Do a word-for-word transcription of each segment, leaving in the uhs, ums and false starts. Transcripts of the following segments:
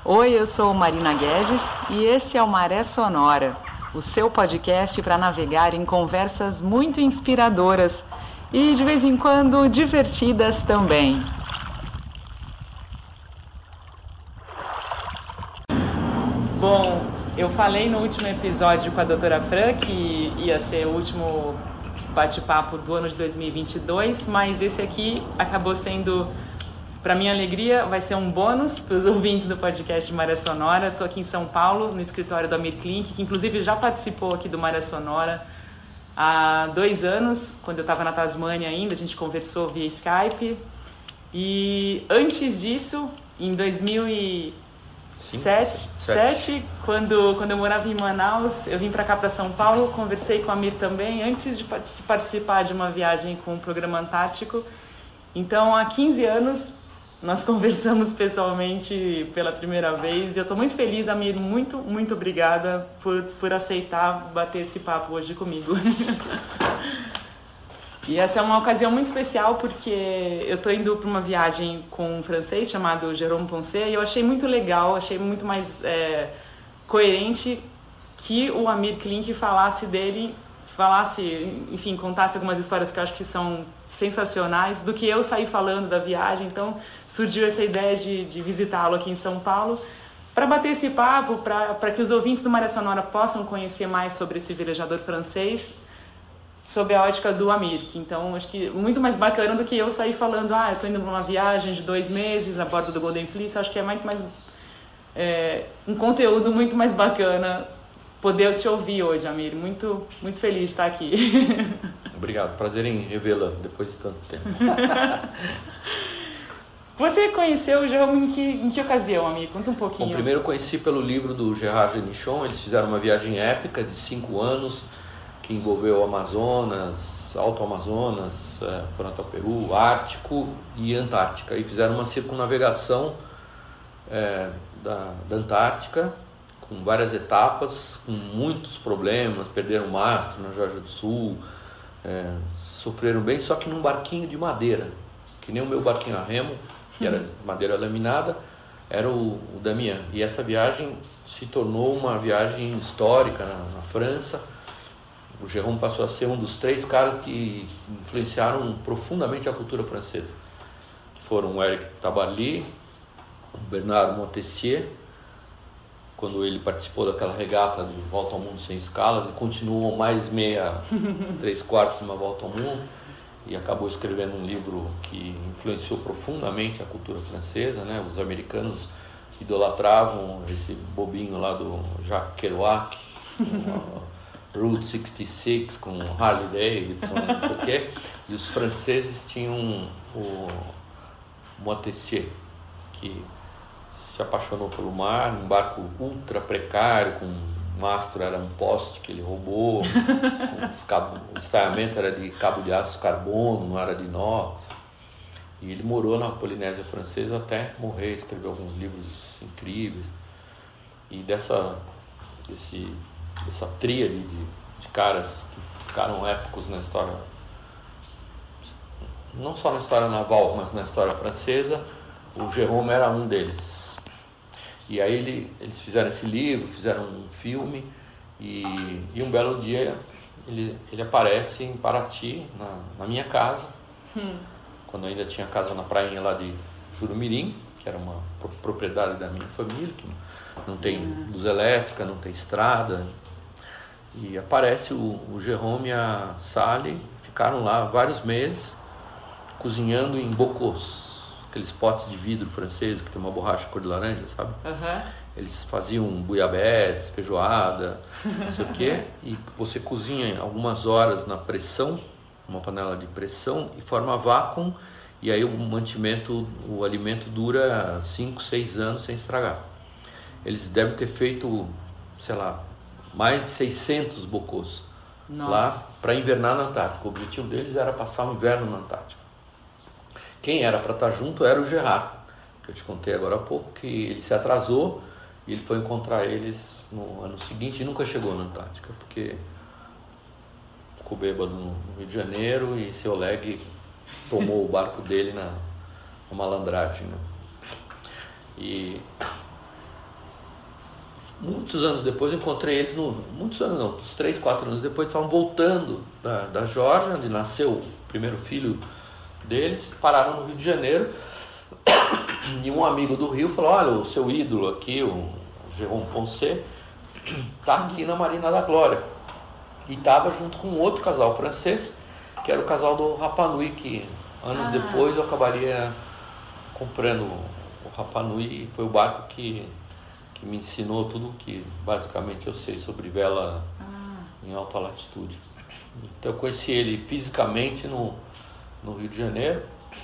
Oi, eu sou Marina Guedes e esse é o Maré Sonora, o seu podcast para navegar em conversas muito inspiradoras e, de vez em quando, divertidas também. Bom, eu falei no último episódio com a doutora Fran que ia ser o último bate-papo do ano de dois mil e vinte e dois, mas esse aqui acabou sendo, para minha alegria, vai ser um bônus para os ouvintes do podcast Maré Sonora. Estou aqui em São Paulo, no escritório do Amir Klink, que inclusive já participou aqui do Maré Sonora há dois anos, quando eu estava na Tasmânia ainda, a gente conversou via Skype. E antes disso, em dois mil e sete, sete, quando, quando eu morava em Manaus, eu vim para cá, para São Paulo, conversei com a Amir também, antes de participar de uma viagem com o programa Antártico. Então, há quinze anos, nós conversamos pessoalmente pela primeira vez e eu estou muito feliz, Amir, muito, muito obrigada por, por aceitar bater esse papo hoje comigo. E essa é uma ocasião muito especial porque eu estou indo para uma viagem com um francês chamado Jérôme Poncet e eu achei muito legal, achei muito mais é, coerente que o Amir Klink falasse dele, falasse, enfim, contasse algumas histórias que eu acho que são sensacionais, do que eu sair falando da viagem. Então surgiu essa ideia de, de visitá-lo aqui em São Paulo para bater esse papo, para que os ouvintes do Maré Sonora possam conhecer mais sobre esse velejador francês sob a ótica do Amir. Então acho que muito mais bacana do que eu sair falando, ah, eu estou indo para uma viagem de dois meses a bordo do Golden Fleece. Acho que é muito mais é, um conteúdo muito mais bacana poder te ouvir hoje, Amir. Muito, muito feliz de estar aqui. Obrigado, prazer em revê-la depois de tanto tempo. Você conheceu o Jérôme em que, em que ocasião, Amir? Conta um pouquinho. Bom, primeiro eu conheci pelo livro do Gerard Genichon. Eles fizeram uma viagem épica de cinco anos que envolveu o Amazonas, Alto Amazonas, foram até o Peru, Ártico e Antártica. E fizeram uma circunnavegação é, da, da Antártica, com várias etapas, com muitos problemas, perderam o mastro na Geórgia do Sul, é, sofreram bem, só que num barquinho de madeira, que nem o meu barquinho a remo, que era de madeira laminada, era o, o Damien. E essa viagem se tornou uma viagem histórica na, na França. O Jérôme passou a ser um dos três caras que influenciaram profundamente a cultura francesa. Foram o Eric Tabarly, o Bernard Montessier, quando ele participou daquela regata de Volta ao Mundo Sem Escalas, e continuou mais meia, três quartos de uma Volta ao Mundo, e acabou escrevendo um livro que influenciou profundamente a cultura francesa, né? Os americanos idolatravam esse bobinho lá do Jacques Kerouac, Route sessenta e seis com Harley Davidson, não sei o quê. E os franceses tinham o Montessier, que se apaixonou pelo mar, um barco ultra precário, com um mastro era um poste que ele roubou, o estaiamento era de cabo de aço carbono, não era de inox. E ele morou na Polinésia Francesa até morrer, escreveu alguns livros incríveis. E dessa, desse, dessa tríade de, de caras que ficaram épicos na história, não só na história naval, mas na história francesa, o Jérôme era um deles. E aí ele, eles fizeram esse livro, fizeram um filme, e, e um belo dia ele, ele aparece em Paraty, na, na minha casa, hum. quando eu ainda tinha casa na prainha lá de Jurumirim, que era uma propriedade da minha família, que não tem hum. luz elétrica, não tem estrada. E aparece o, o Jérôme e a Sally, ficaram lá vários meses, cozinhando em bocaux, aqueles potes de vidro francês que tem uma borracha cor de laranja, sabe? Uhum. Eles faziam buiabés, feijoada, não sei o quê, e você cozinha algumas horas na pressão, uma panela de pressão, e forma vácuo, e aí o mantimento, o alimento dura cinco, seis anos sem estragar. Eles devem ter feito, sei lá, mais de seiscentos bocaux lá para invernar na Antártica. O objetivo deles era passar o inverno na Antártica. Quem era para estar junto era o Gerard, que eu te contei agora há pouco, que ele se atrasou e ele foi encontrar eles no ano seguinte e nunca chegou na Antártica, porque ficou bêbado no Rio de Janeiro e seu Oleg tomou o barco dele na, na malandragem, né? E muitos anos depois, eu encontrei eles, no, muitos anos não, uns três, quatro anos depois, estavam voltando da, da Geórgia, onde nasceu o primeiro filho deles, pararam no Rio de Janeiro, e um amigo do Rio falou, olha, o seu ídolo aqui, o Jérôme Poncet, está aqui na Marina da Glória. E estava junto com outro casal francês, que era o casal do Rapa Nui, que anos ah. depois eu acabaria comprando o Rapa Nui, e foi o barco que, que me ensinou tudo que basicamente eu sei sobre vela ah. em alta latitude. Então eu conheci ele fisicamente no, no Rio de Janeiro.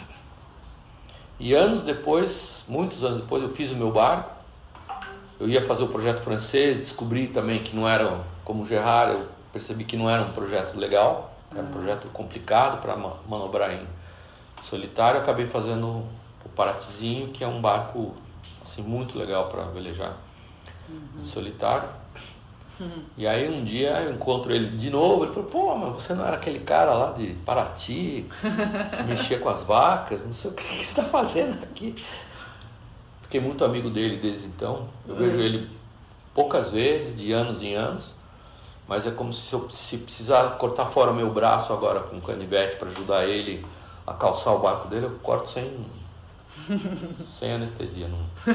E anos depois, muitos anos depois, eu fiz o meu barco. Eu ia fazer o projeto francês, descobri também que não era, como o Gerard, eu percebi que não era um projeto legal, era um projeto complicado para manobrar em solitário. Eu acabei fazendo o Paratizinho, que é um barco assim, muito legal para velejar uhum. em solitário. Uhum. E aí um dia eu encontro ele de novo, ele falou, pô, mas você não era aquele cara lá de Paraty, que mexia com as vacas, não sei o que, que você está fazendo aqui. Fiquei muito amigo dele desde então, eu uhum. vejo ele poucas vezes, de anos em anos, mas é como se eu se precisar cortar fora meu braço agora com um canivete para ajudar ele a calçar o barco dele, eu corto sem, sem anestesia. Não.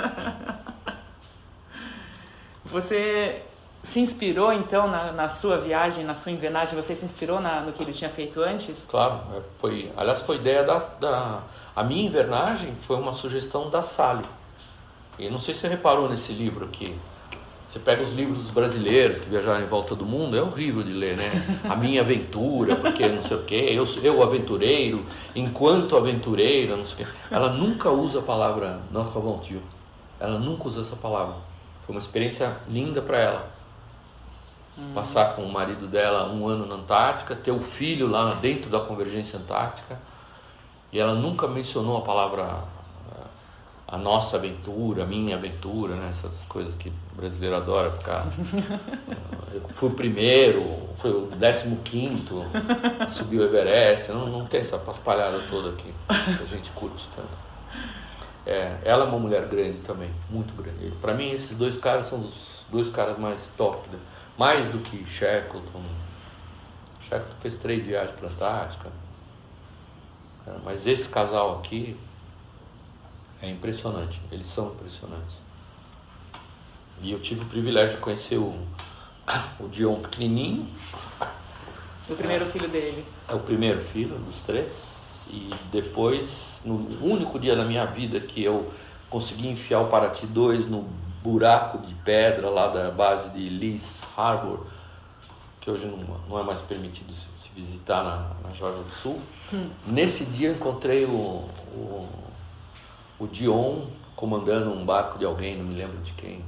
Você se inspirou então na, na sua viagem, na sua invernagem, você se inspirou na, no que ele tinha feito antes? Claro, foi, aliás foi ideia da, da... A minha invernagem foi uma sugestão da Sally. E não sei se você reparou nesse livro aqui. Você pega os livros dos brasileiros que viajaram em volta do mundo, é horrível de ler, né? A minha aventura, porque não sei o quê, eu, eu aventureiro, enquanto aventureira, não sei o quê. Ela nunca usa a palavra notre aventure. Ela nunca usa essa palavra. Foi uma experiência linda para ela. Hum. Passar com o marido dela um ano na Antártica, ter o filho lá dentro da Convergência Antártica. E ela nunca mencionou a palavra a nossa aventura, a minha aventura, né? Essas coisas que o brasileiro adora ficar. Eu fui o primeiro, foi o décimo quinto, subiu o Everest. Não, não tem essa paspalhada toda aqui que a gente curte tanto. É, ela é uma mulher grande também, muito grande. Para mim, esses dois caras são os dois caras mais top, né? Mais do que Shackleton. Shackleton fez três viagens para a Antártica. É, mas esse casal aqui é impressionante, eles são impressionantes. E eu tive o privilégio de conhecer o, o Dion pequenininho. O primeiro filho dele. É o primeiro filho dos três. E depois, no único dia da minha vida que eu consegui enfiar o Paraty dois no buraco de pedra lá da base de Lees Harbor, que hoje não, não é mais permitido se, se visitar na, na Geórgia do Sul. Hum. Nesse dia eu encontrei o, o, o Dion comandando um barco de alguém, não me lembro de quem.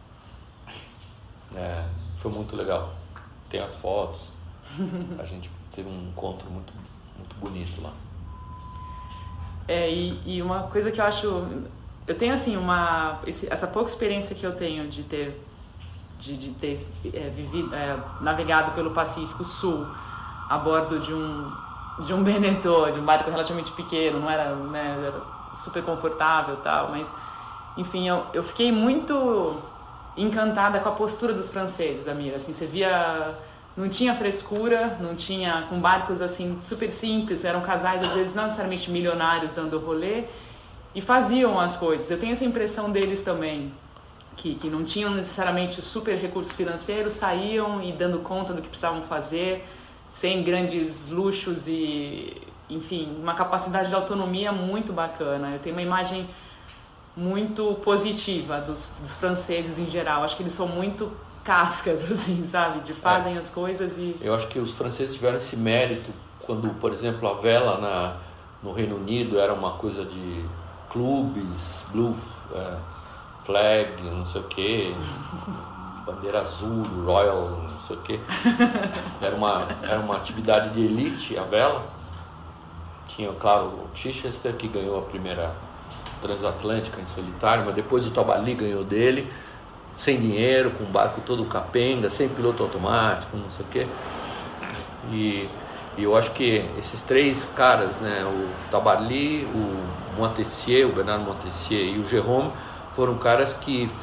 É, foi muito legal. Tem as fotos. A gente teve um encontro muito, muito bonito lá. É, e, e uma coisa que eu acho... Eu tenho, assim, uma... Esse, essa pouca experiência que eu tenho de ter, de, de ter é, vivido, é, navegado pelo Pacífico Sul a bordo de um, de um Beneteau, de um barco relativamente pequeno, não era, né, era super confortável e tal, mas, enfim, eu, eu fiquei muito encantada com a postura dos franceses, Amira. Assim, você via... Não tinha frescura, não tinha... Com barcos, assim, super simples, eram casais, às vezes, não necessariamente milionários dando rolê, e faziam as coisas. Eu tenho essa impressão deles também, que, que não tinham necessariamente super recursos financeiros, saíam e dando conta do que precisavam fazer, sem grandes luxos e, enfim, uma capacidade de autonomia muito bacana. Eu tenho uma imagem muito positiva dos, dos franceses em geral. Acho que eles são muito cascas, assim, sabe? De fazem é. as coisas e... Eu acho que os franceses tiveram esse mérito quando, por exemplo, a vela na, no Reino Unido era uma coisa de clubes, blue é, flag, não sei o quê, bandeira azul, royal, não sei o quê. Era uma, era uma atividade de elite, a vela. Tinha, claro, o Chichester, que ganhou a primeira transatlântica em solitário, mas depois o Tabali ganhou dele, sem dinheiro, com o barco todo capenga, sem piloto automático, não sei o quê. E, e eu acho que esses três caras, né, o Tabali, o Montessier, o Bernard Montessier e o Jérôme, foram caras que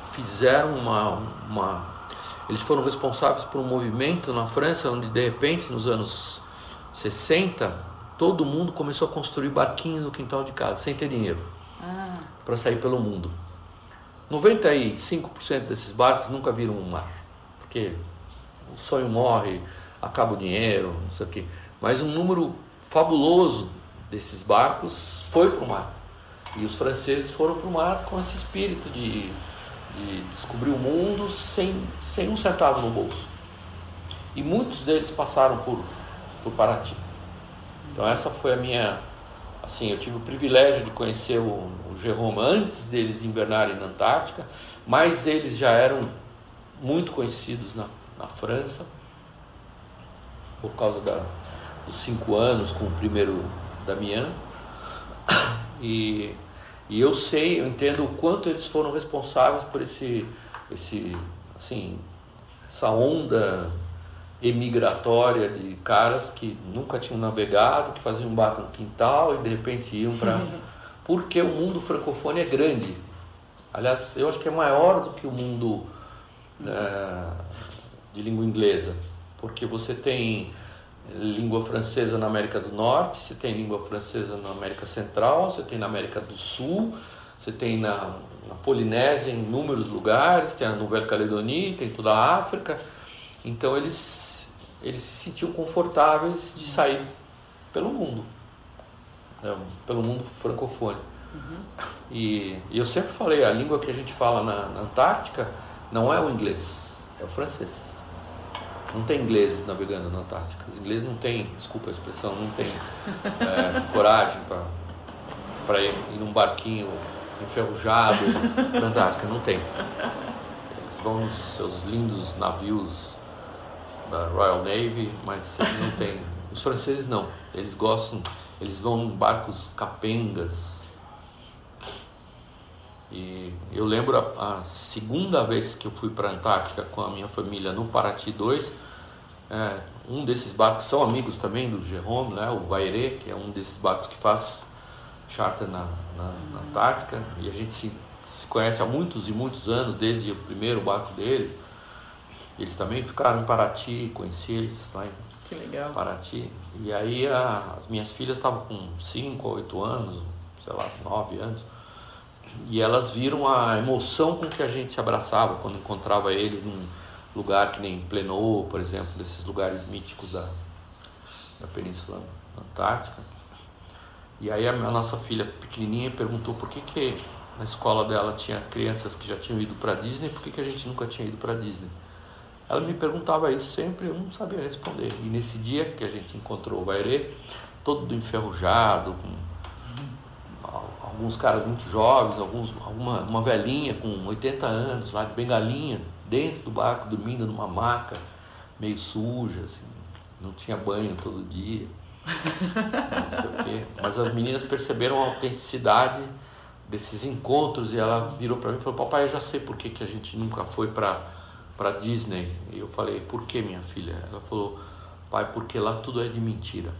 fizeram uma, uma... Eles foram responsáveis por um movimento na França, onde de repente, nos anos sessenta, todo mundo começou a construir barquinhos no quintal de casa, sem ter dinheiro, ah. para sair pelo mundo. noventa e cinco por cento desses barcos nunca viram o mar, porque o sonho morre, acaba o dinheiro, não sei o quê. Mas um número fabuloso desses barcos foi para o mar. E os franceses foram para o mar com esse espírito de, de descobrir o mundo sem, sem um centavo no bolso. E muitos deles passaram por, por Paraty. Então essa foi a minha... Assim, eu tive o privilégio de conhecer o, o Jérôme antes deles invernarem na Antártica, mas eles já eram muito conhecidos na, na França, por causa da, dos cinco anos com o primeiro Damian. E, e eu sei, eu entendo o quanto eles foram responsáveis por esse, esse, assim, essa onda emigratória de caras que nunca tinham navegado, que faziam um barco no quintal e de repente iam para... Porque o mundo francofone é grande. Aliás, eu acho que é maior do que o mundo é, de língua inglesa. Porque você tem língua francesa na América do Norte, você tem língua francesa na América Central, você tem na América do Sul, você tem na, na Polinésia em inúmeros lugares, tem a Nouvelle-Calédonie, tem toda a África. Então eles... eles se sentiam confortáveis de sair pelo mundo, né, pelo mundo francofone. Uhum. E, e eu sempre falei, a língua que a gente fala na, na Antártica não é o inglês, é o francês. Não tem ingleses navegando na Antártica. Os ingleses não têm, desculpa a expressão, não têm é, coragem para ir, ir num barquinho enferrujado na Antártica, não tem. Eles vão nos seus lindos navios da Royal Navy, mas eles não tem. Os franceses não, eles gostam, eles vão em barcos capengas. E eu lembro a, a segunda vez que eu fui para a Antártica com a minha família no Paraty dois, é, um desses barcos são amigos também do Jérôme, né, o Vairé, que é um desses barcos que faz charter na, na, na Antártica, e a gente se, se conhece há muitos e muitos anos, desde o primeiro barco deles. Eles também ficaram em Paraty, conheci eles lá em que legal. Paraty. E aí a, as minhas filhas estavam com cinco ou oito anos, sei lá, nove anos. E elas viram a emoção com que a gente se abraçava quando encontrava eles num lugar que nem Plenô, por exemplo, desses lugares míticos da, da Península Antártica. E aí a, a nossa filha pequenininha perguntou por que que na escola dela tinha crianças que já tinham ido para Disney, por que que a gente nunca tinha ido para Disney? Ela me perguntava isso sempre, eu não sabia responder. E nesse dia que a gente encontrou o Vairé, todo enferrujado, com alguns caras muito jovens, alguns, alguma, uma velhinha com oitenta anos, lá de bengalinha, dentro do barco, dormindo numa maca, meio suja, assim, não tinha banho todo dia, não sei o quê. Mas as meninas perceberam a autenticidade desses encontros e ela virou para mim e falou: papai, eu já sei por que que a gente nunca foi para para Disney. E eu falei: por que, minha filha? Ela falou: pai, porque lá tudo é de mentira.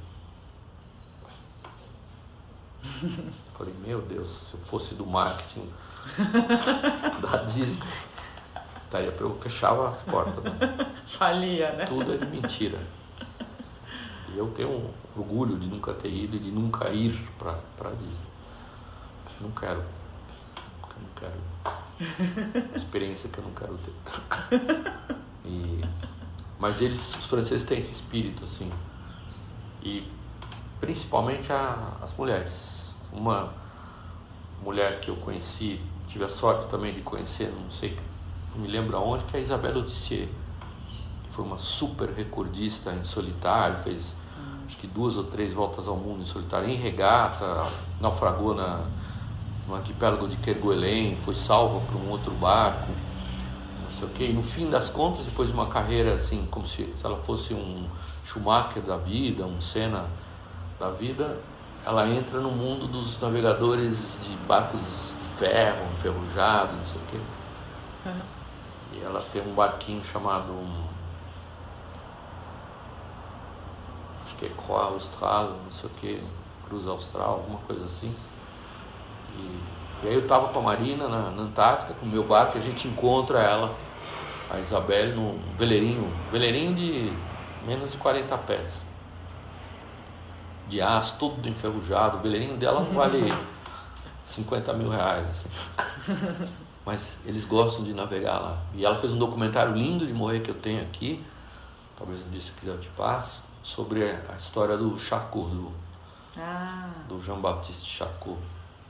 Eu falei: meu Deus, se eu fosse do marketing da Disney, daí eu fechava as portas, né? Falia, né? Tudo é de mentira. E eu tenho um orgulho de nunca ter ido e de nunca ir para para Disney. Não quero. Não quero. Experiência que eu não quero ter. E, mas eles, os franceses, têm esse espírito, assim. E principalmente a, as mulheres. Uma mulher que eu conheci, tive a sorte também de conhecer, não sei, não me lembro aonde, que é a Isabelle Autissier, que foi uma super recordista em solitário, fez hum. acho que duas ou três voltas ao mundo em solitário, em regata, naufragou na no arquipélago de Kerguelen, foi salva por um outro barco, não sei o quê. E no fim das contas, depois de uma carreira assim, como se, se ela fosse um Schumacher da vida, um Senna da vida, ela entra no mundo dos navegadores de barcos de ferro, enferrujado, não sei o quê. Uhum. E ela tem um barquinho chamado, um, acho que é Croix Austral, não sei o quê, Cruz Austral, alguma coisa assim. E E aí eu estava com a Marina na, na Antártica, com o meu barco, e a gente encontra ela, a Isabelle, num veleirinho, veleirinho de menos de quarenta pés. De aço, todo enferrujado. O veleirinho dela não vale cinquenta mil reais, assim. Mas eles gostam de navegar lá. E ela fez um documentário lindo de morrer que eu tenho aqui, talvez um dia se quiser eu te passo, sobre a história do Charcot, do, ah. do Jean-Baptiste Charcot,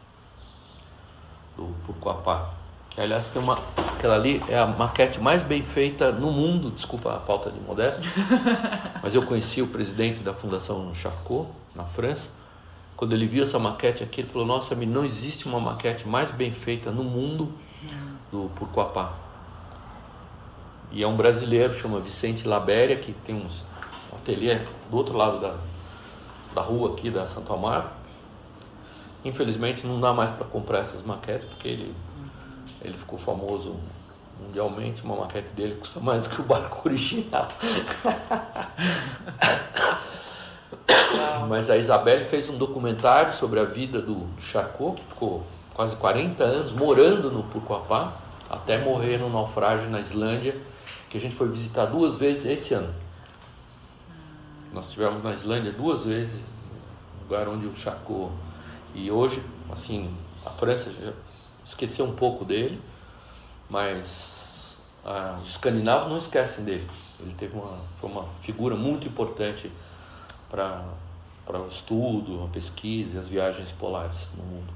do Pourquoi-Pas. Que aliás tem uma. Aquela ali é a maquete mais bem feita no mundo, desculpa a falta de modéstia, mas eu conheci o presidente da Fundação Charcot, na França. Quando ele viu essa maquete aqui, ele falou: nossa, não existe uma maquete mais bem feita no mundo do Pourquoi-Pas. E é um brasileiro, chama Vicente Labéria, que tem uns, um ateliê do outro lado da, da rua aqui, da Santo Amaro. Infelizmente não dá mais para comprar essas maquetes, porque ele, ele ficou famoso mundialmente. Uma maquete dele custa mais do que o barco original. Mas a Isabelle fez um documentário sobre a vida do Charcot, que ficou quase quarenta anos morando no Pourquoi-Pas, até morrer no naufrágio na Islândia, que a gente foi visitar duas vezes esse ano. Nós estivemos na Islândia duas vezes, no lugar onde o Charcot... E hoje, assim, a França já esqueceu um pouco dele, mas ah, os escandinavos não esquecem dele. Ele teve uma, foi uma figura muito importante para para o estudo, a pesquisa e as viagens polares no mundo.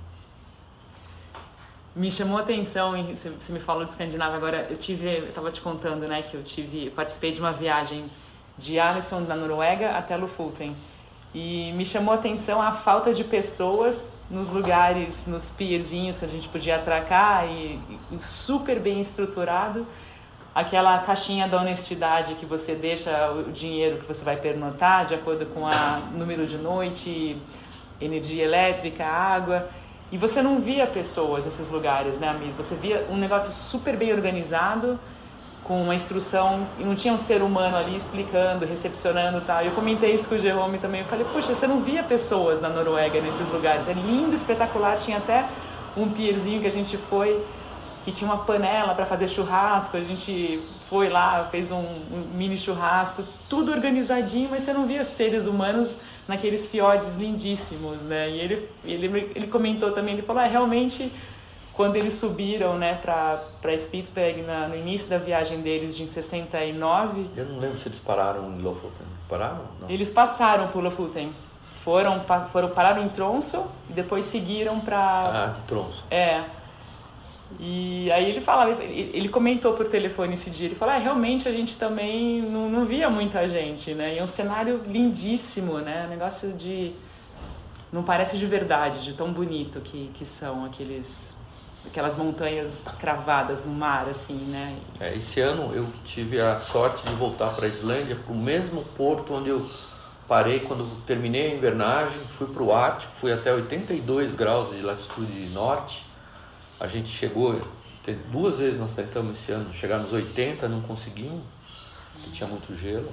Me chamou a atenção, você me falou de Escandinávia agora, eu tive, eu estava te contando, né, que eu tive, participei de uma viagem de Alisson, na Noruega, até Lofoten, e me chamou a atenção a falta de pessoas nos lugares, nos pierzinhos que a gente podia atracar, e, e super bem estruturado, aquela caixinha da honestidade que você deixa o dinheiro que você vai pernotar de acordo com o número de noite, energia elétrica, água. E você não via pessoas nesses lugares, né, amigo? Você via um negócio super bem organizado, com uma instrução, e não tinha um ser humano ali explicando, recepcionando e tal. Eu comentei isso com o Jerome também, eu falei, poxa, você não via pessoas na Noruega nesses lugares. É lindo, espetacular, tinha até um pierzinho que a gente foi, que tinha uma panela para fazer churrasco, a gente foi lá, fez um, um mini churrasco, tudo organizadinho, mas você não via seres humanos naqueles fiordes lindíssimos, né? E ele, ele, ele comentou também, ele falou, ah, realmente, quando eles subiram, né, para Spitsberg, na, no início da viagem deles, de em sessenta e nove... Eu não lembro se eles pararam em Lofoten. Pararam? Não. Eles passaram por Lofoten. Foram, foram, pararam em Tromsø e depois seguiram para... Ah, de Tromsø. É. E aí ele falava, ele comentou por telefone esse dia, ele falou, ah, realmente a gente também não, não via muita gente, né? E é um cenário lindíssimo, né? Um negócio de... Não parece de verdade, de tão bonito que, que são aqueles, aquelas montanhas cravadas no mar, assim, né? É, esse ano eu tive a sorte de voltar para a Islândia, para o mesmo porto onde eu parei quando terminei a invernagem, fui para o Ártico, fui até oitenta e dois graus de latitude norte. A gente chegou, duas vezes nós tentamos esse ano chegar nos oitenta, não conseguimos, porque tinha muito gelo.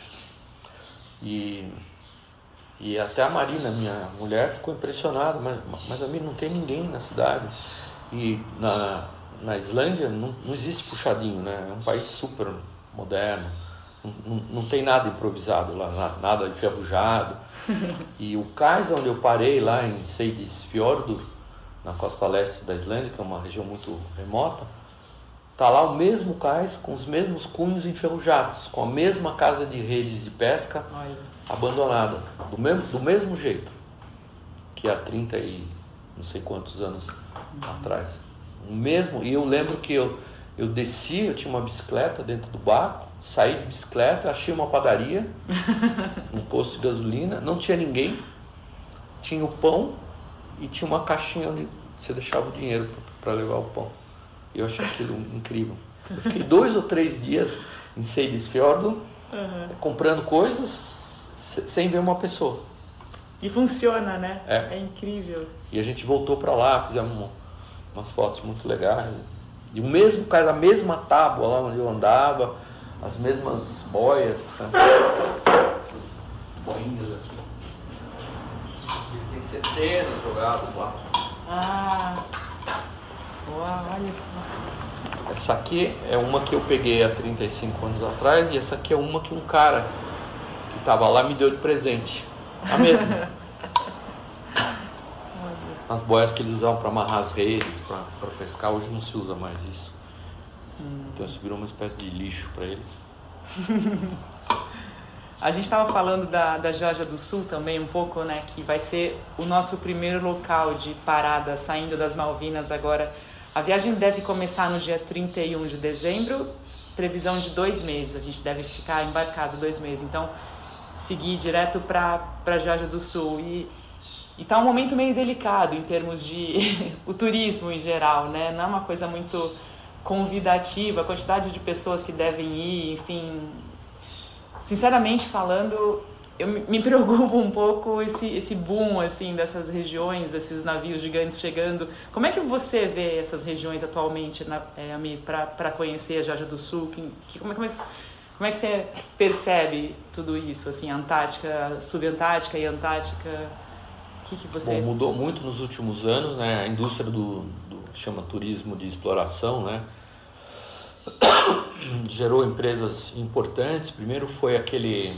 E, e até a Marina, minha mulher, ficou impressionada, mas, mas a mim não tem ninguém na cidade. E na, na Islândia não, não existe puxadinho, né? É um país super moderno, não, não, não tem nada improvisado lá, nada enferrujado. E o cais onde eu parei lá em Seyðisfjörður, na costa leste da Islândia, que é uma região muito remota, está lá o mesmo cais com os mesmos cunhos enferrujados, com a mesma casa de redes de pesca Olha. abandonada, do mesmo, do mesmo jeito que há trinta e não sei quantos anos uhum. atrás. O mesmo, e eu lembro que eu, eu desci, eu tinha uma bicicleta dentro do barco, saí de bicicleta, achei uma padaria, um posto de gasolina, não tinha ninguém, tinha o pão, e tinha uma caixinha onde você deixava o dinheiro para levar o pão. E eu achei aquilo incrível. Eu fiquei dois ou três dias em Seyðisfjörður, uhum. comprando coisas sem ver uma pessoa. E funciona, né? É, é incrível. E a gente voltou para lá, fizemos umas fotos muito legais. E o mesmo cara, a mesma tábua lá onde eu andava, as mesmas boias, que são essas, essas boinhas aqui. Eles têm centenas jogadas lá. Ah, Uau, olha só. Essa aqui é uma que eu peguei há trinta e cinco anos atrás e essa aqui é uma que um cara que estava lá me deu de presente. A mesma. As boias que eles usavam para amarrar as redes, para pescar, hoje não se usa mais isso. Hum. Então isso virou uma espécie de lixo para eles. A gente estava falando da, da Geórgia do Sul também um pouco, né? Que vai ser o nosso primeiro local de parada saindo das Malvinas agora. A viagem deve começar no dia trinta e um de dezembro, previsão de dois meses. A gente deve ficar embarcado dois meses. Então, seguir direto para a Geórgia do Sul. E está um momento meio delicado em termos de o turismo em geral, né? Não é uma coisa muito convidativa, a quantidade de pessoas que devem ir, enfim. Sinceramente falando, eu me preocupo um pouco esse, esse boom assim, dessas regiões, esses navios gigantes chegando. Como é que você vê essas regiões atualmente, na, é, Ami, para conhecer a Geórgia do Sul? Que, que, como, é, como, é que, como é que você percebe tudo isso? Assim, Antártica, Subantártica e Antártica? O que, que você... Bom, mudou muito nos últimos anos, né? A indústria do, do chama turismo de exploração, né? Gerou empresas importantes. Primeiro foi aquele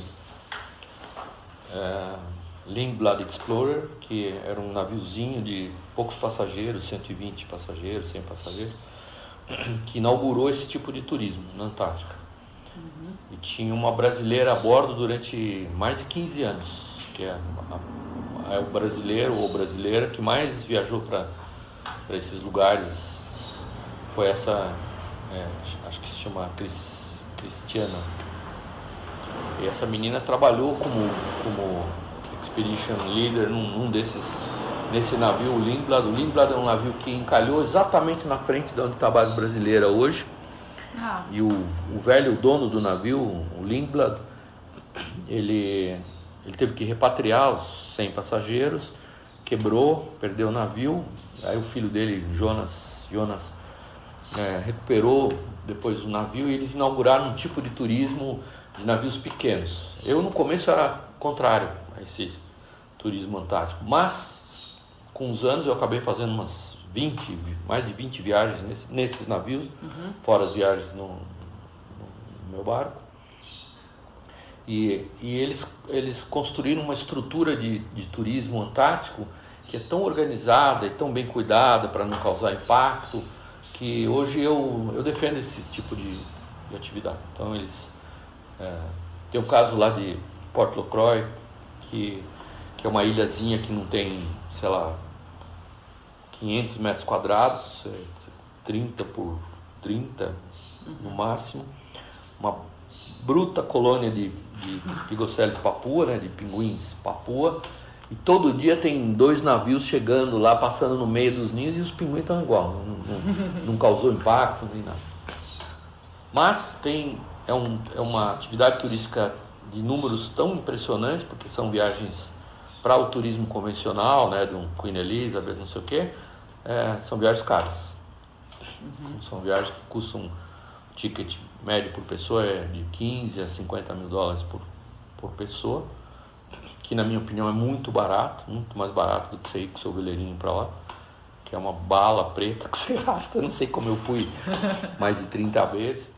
é, Lindblad Explorer, que era um naviozinho de poucos passageiros, cento e vinte passageiros, cem passageiros, que inaugurou esse tipo de turismo na Antártica. Uhum. E tinha uma brasileira a bordo durante mais de quinze anos, que é, a, é o brasileiro ou brasileira que mais viajou para esses lugares. Foi essa... É, acho que se chama Cris, Cristiana. E essa menina trabalhou como, como Expedition Leader num, num desses, nesse navio, o Lindblad. O Lindblad é um navio que encalhou exatamente na frente de onde está a base brasileira hoje. Ah. E o, o velho dono do navio, o Lindblad, ele, ele teve que repatriar os cem passageiros, quebrou, perdeu o navio. Aí o filho dele, Jonas, Jonas É, recuperou depois o navio e eles inauguraram um tipo de turismo de navios pequenos. Eu no começo era contrário a esse turismo antártico, mas com os anos eu acabei fazendo umas vinte, mais de vinte viagens nesse, nesses navios, uhum. fora as viagens no, no meu barco. E, e eles, eles construíram uma estrutura de, de turismo antártico que é tão organizada e tão bem cuidada para não causar impacto, que hoje eu, eu defendo esse tipo de, de atividade. Então eles... É, tem um caso lá de Port Lacroix, que, que é uma ilhazinha que não tem, sei lá, quinhentos metros quadrados, trinta por trinta no máximo. Uma bruta colônia de, de Pigoceles papua, né, de pinguins papua. E todo dia tem dois navios chegando lá, passando no meio dos ninhos, e os pinguins estão igual, não, não, não causou impacto nem nada. Mas tem, é, um, é uma atividade turística de números tão impressionantes, porque são viagens para o turismo convencional, né, de um Queen Elizabeth, não sei o quê, é, são viagens caras. Uhum. São viagens que custam, o ticket médio por pessoa é de quinze a cinquenta mil dólares por, por pessoa, que na minha opinião é muito barato, muito mais barato do que você ir com o seu veleirinho para lá, que é uma bala preta que você gasta, não sei como eu fui mais de trinta vezes.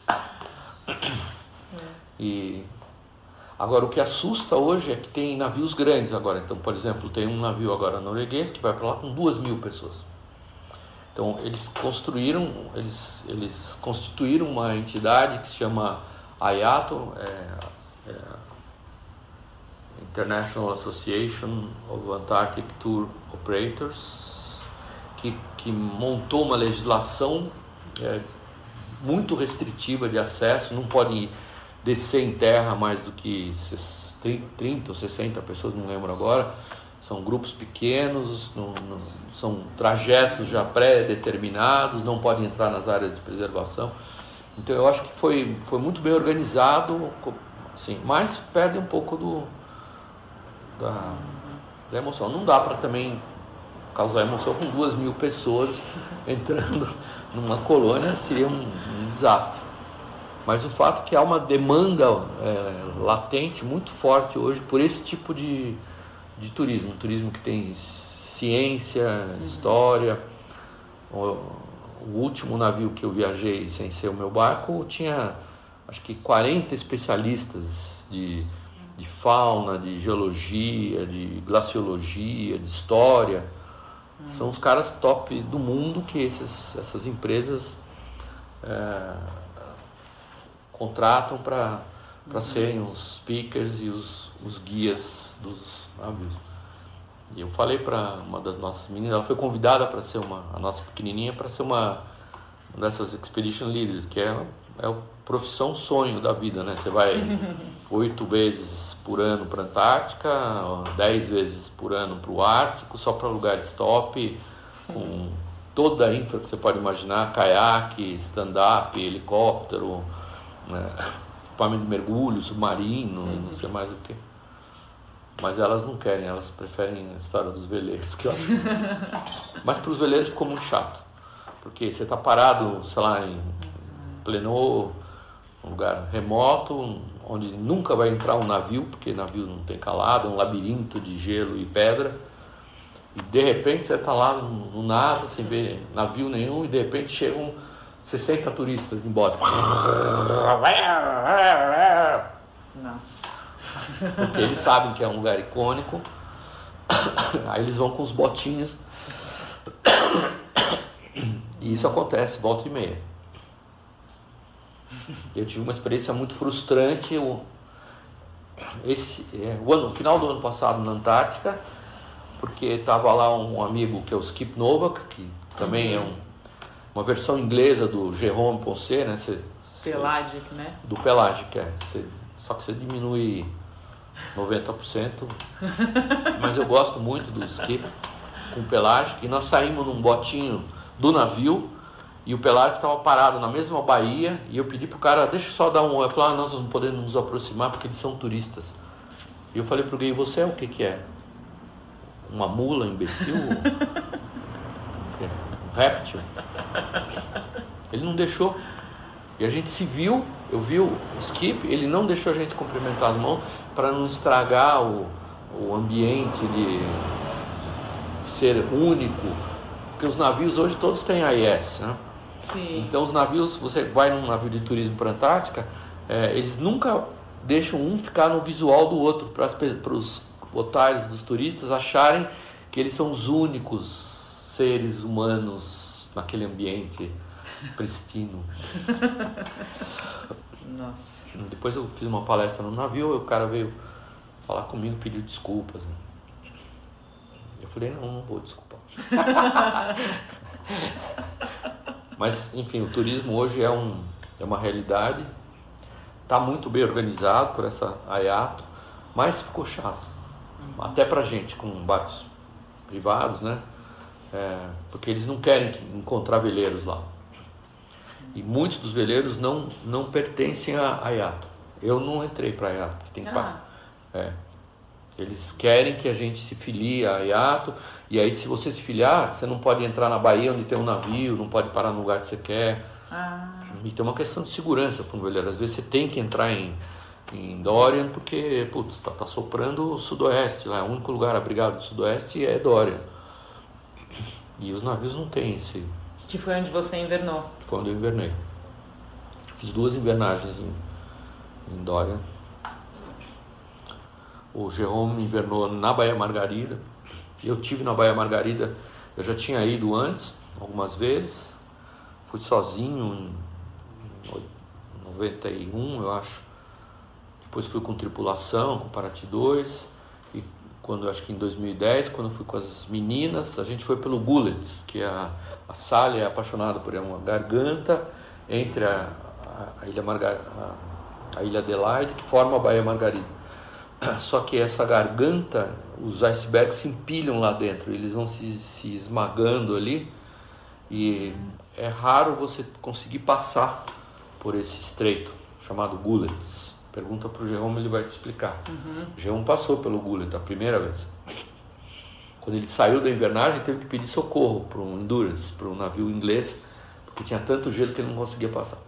E agora o que assusta hoje é que tem navios grandes agora. Então, por exemplo, tem um navio agora norueguês que vai para lá com duas mil pessoas. Então eles construíram, eles, eles constituíram uma entidade que se chama I A T O, é, é, International Association of Antarctic Tour Operators, que, que montou uma legislação é, muito restritiva de acesso, não podem descer em terra mais do que trinta ou sessenta pessoas, não lembro agora, são grupos pequenos, não, não, são trajetos já pré-determinados, não podem entrar nas áreas de preservação. Então eu acho que foi, foi muito bem organizado, assim, mas perde um pouco do Da, da emoção. Não dá para também causar emoção com duas mil pessoas entrando numa colônia, seria um, um desastre. Mas o fato é que há uma demanda é, latente muito forte hoje por esse tipo de, de turismo, um turismo que tem ciência, história, o último navio que eu viajei sem ser o meu barco tinha acho que quarenta especialistas de, de fauna, de geologia, de glaciologia, de história. Hum. São os caras top do mundo que esses, essas empresas é, contratam para para serem os speakers e os, os guias dos navios. E eu falei para uma das nossas meninas, ela foi convidada para ser uma, a nossa pequenininha, para ser uma, uma dessas expedition leaders, que é, é a profissão sonho da vida, né? Você vai oito vezes por ano para a Antártica, dez vezes por ano para o Ártico, só para lugares top, com toda a infra que você pode imaginar, caiaque, stand-up, helicóptero, né? Equipamento de mergulho, submarino, uhum. não sei mais o que. Mas elas não querem, elas preferem a história dos veleiros, que eu acho. Mas para os veleiros ficou muito chato, porque você está parado, sei lá, em pleno, um lugar remoto, onde nunca vai entrar um navio, porque navio não tem calado, é um labirinto de gelo e pedra, e de repente você está lá no, no nada, sem ver navio nenhum, e de repente chegam sessenta turistas em bote. Nossa. Porque eles sabem que é um lugar icônico. Aí eles vão com os botinhos. E isso acontece volta e meia. Eu tive uma experiência muito frustrante. Eu, esse, é, o, ano, o final do ano passado na Antártica, porque estava lá um amigo que é o Skip Novak, que também é um uma versão inglesa do Jérôme Poncet, né? Cê, cê, Pelagic, né? Do Pelagic, é. Cê, só que você diminui noventa por cento. Mas eu gosto muito do Skip com o Pelagic. E nós saímos num botinho do navio e o Pelagic estava parado na mesma baía. E eu pedi pro cara, deixa eu só dar um... Eu falei, ah, nós não podemos nos aproximar porque eles são turistas. E eu falei pro gay, você é o que que é? Uma mula, imbecil? Réptil. Ele não deixou. E a gente se viu, eu vi o Skip, ele não deixou a gente cumprimentar as mãos para não estragar o, o ambiente de, de ser único. Porque os navios hoje todos têm A I S, né? Sim. Então os navios, você vai num navio de turismo para a Antártica, é, eles nunca deixam um ficar no visual do outro, para os otários dos turistas acharem que eles são os únicos seres humanos naquele ambiente pristino. Nossa. Depois eu fiz uma palestra no navio e o cara veio falar comigo, pediu desculpas. Eu falei, não, não vou desculpar. Mas, enfim, o turismo hoje é, um, é uma realidade. Está muito bem organizado por essa AIATO, mas ficou chato. Até pra gente, com barcos privados, né? É, porque eles não querem encontrar veleiros lá. E muitos dos veleiros não, não pertencem a AIATO. Eu não entrei para a AIATO, porque tem que pagar. Ah. É. Eles querem que a gente se filie a AIATO, e aí se você se filiar, você não pode entrar na baía onde tem um navio, não pode parar no lugar que você quer. Ah. E tem uma questão de segurança para um veleiro. Às vezes você tem que entrar em, em Dorian, porque putz, tá, tá soprando o sudoeste, lá é o único lugar abrigado do sudoeste é Dorian. E os navios não têm esse... Que foi onde você invernou? Foi onde eu invernei. Fiz duas invernagens em, em Dorian. O Jérôme invernou na Baía Margarida. Eu tive na Baía Margarida, eu já tinha ido antes, algumas vezes. Fui sozinho em noventa e um, eu acho. Depois fui com tripulação, com Paraty dois. E quando, acho que em dois mil e dez, quando eu fui com as meninas, a gente foi pelo Gullets, que é a, a Sally é apaixonada por uma garganta entre a, a, a, Ilha Margar, a, a Ilha Adelaide, que forma a Baía Margarida. Só que essa garganta, os icebergs se empilham lá dentro, eles vão se, se esmagando ali, e é raro você conseguir passar por esse estreito chamado Gullets. Pergunta para o Jérôme, ele vai te explicar. Uhum. O Jérôme passou pelo Gullet a primeira vez. Quando ele saiu da invernagem, teve que pedir socorro para um Endurance, para um navio inglês, porque tinha tanto gelo que ele não conseguia passar.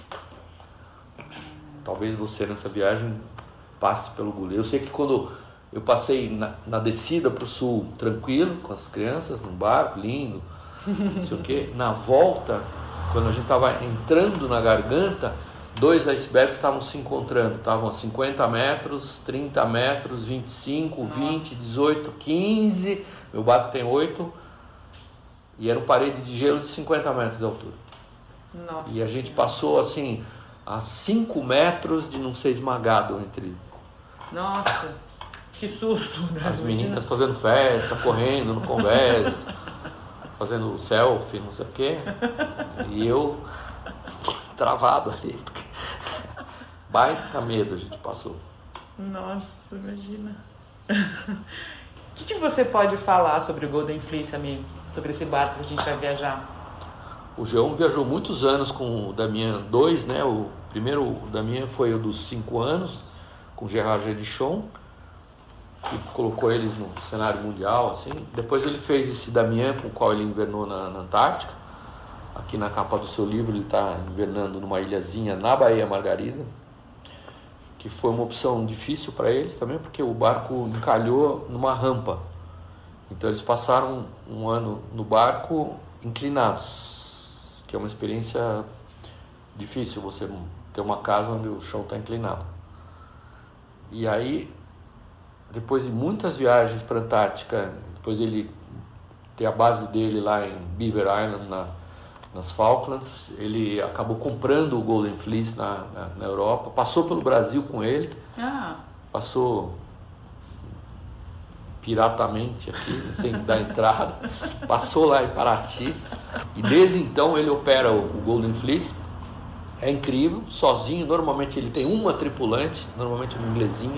Talvez você nessa viagem passe pelo Gullet. Eu sei que quando eu passei na, na descida para o sul, tranquilo, com as crianças, num barco lindo, não sei o quê. Na volta, quando a gente estava entrando na garganta, dois icebergs estavam se encontrando, estavam a cinquenta metros, trinta metros, vinte e cinco, Nossa. vinte, dezoito, quinze, meu barco tem oito, e eram paredes de gelo de cinquenta metros de altura. Nossa. E a gente passou assim, a cinco metros de não ser esmagado entre... Nossa, que susto, né? As meninas fazendo festa, correndo no convés, fazendo selfie, não sei o quê, e eu travado ali, porque baita medo a gente passou. Nossa, imagina. O que, que você pode falar sobre o Golden Fleece, amigo? Sobre esse barco que a gente vai viajar? O Geão viajou muitos anos com o Damian dois, né? O primeiro o Damian foi o dos cinco anos, com o Gerard Genichon, que colocou eles no cenário mundial, assim. Depois ele fez esse Damian, com o qual ele invernou na, na Antártica. Aqui na capa do seu livro ele está invernando numa ilhazinha na Baía Margarida, que foi uma opção difícil para eles também, porque o barco encalhou numa rampa. Então eles passaram um ano no barco inclinados, que é uma experiência difícil, você ter uma casa onde o chão está inclinado. E aí, depois de muitas viagens para a Antártica, depois ele ter a base dele lá em Beaver Island, na nas Falklands, ele acabou comprando o Golden Fleece na, na, na Europa, passou pelo Brasil com ele, ah. passou piratamente aqui, sem dar entrada, passou lá em Paraty, e desde então ele opera o, o Golden Fleece, é incrível, sozinho, normalmente ele tem uma tripulante, normalmente uma inglesinha,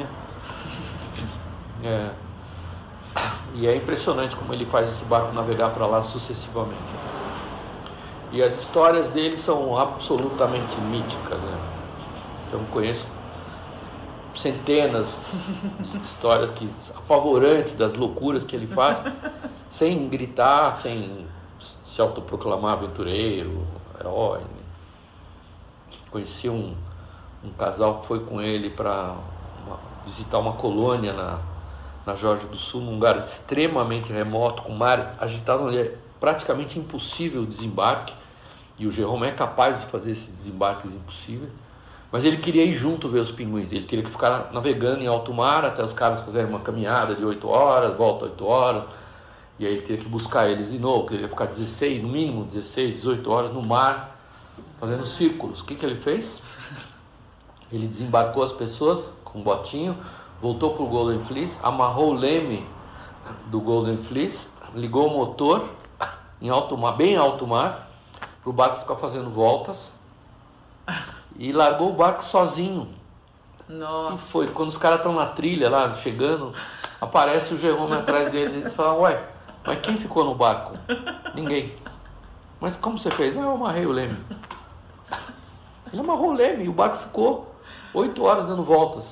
é, e é impressionante como ele faz esse barco navegar para lá sucessivamente. E as histórias dele são absolutamente míticas, né? Eu conheço centenas de histórias que, apavorantes das loucuras que ele faz, sem gritar, sem se autoproclamar aventureiro, herói. Né? Conheci um, um casal que foi com ele para visitar uma colônia na, na Geórgia do Sul, num lugar extremamente remoto, com mar agitado, onde é praticamente impossível o desembarque, e o Jerome é capaz de fazer esses desembarques impossíveis, mas ele queria ir junto ver os pinguins, ele queria que ficar navegando em alto mar até os caras fazerem uma caminhada de oito horas, volta oito horas, e aí ele teria que buscar eles de novo, queria ficar dezesseis, no mínimo dezesseis, dezoito horas no mar, fazendo círculos. O que, que ele fez? Ele desembarcou as pessoas com um botinho, voltou para o Golden Fleece, amarrou o leme do Golden Fleece, ligou o motor em alto mar, bem alto mar, para o barco ficar fazendo voltas, e largou o barco sozinho. Nossa. E foi, quando os caras estão na trilha lá, chegando, aparece o Jerome atrás deles, e eles falam: ué, mas quem ficou no barco? Ninguém. Mas como você fez? Ah, eu amarrei o leme. Ele amarrou o leme e o barco ficou oito horas dando voltas.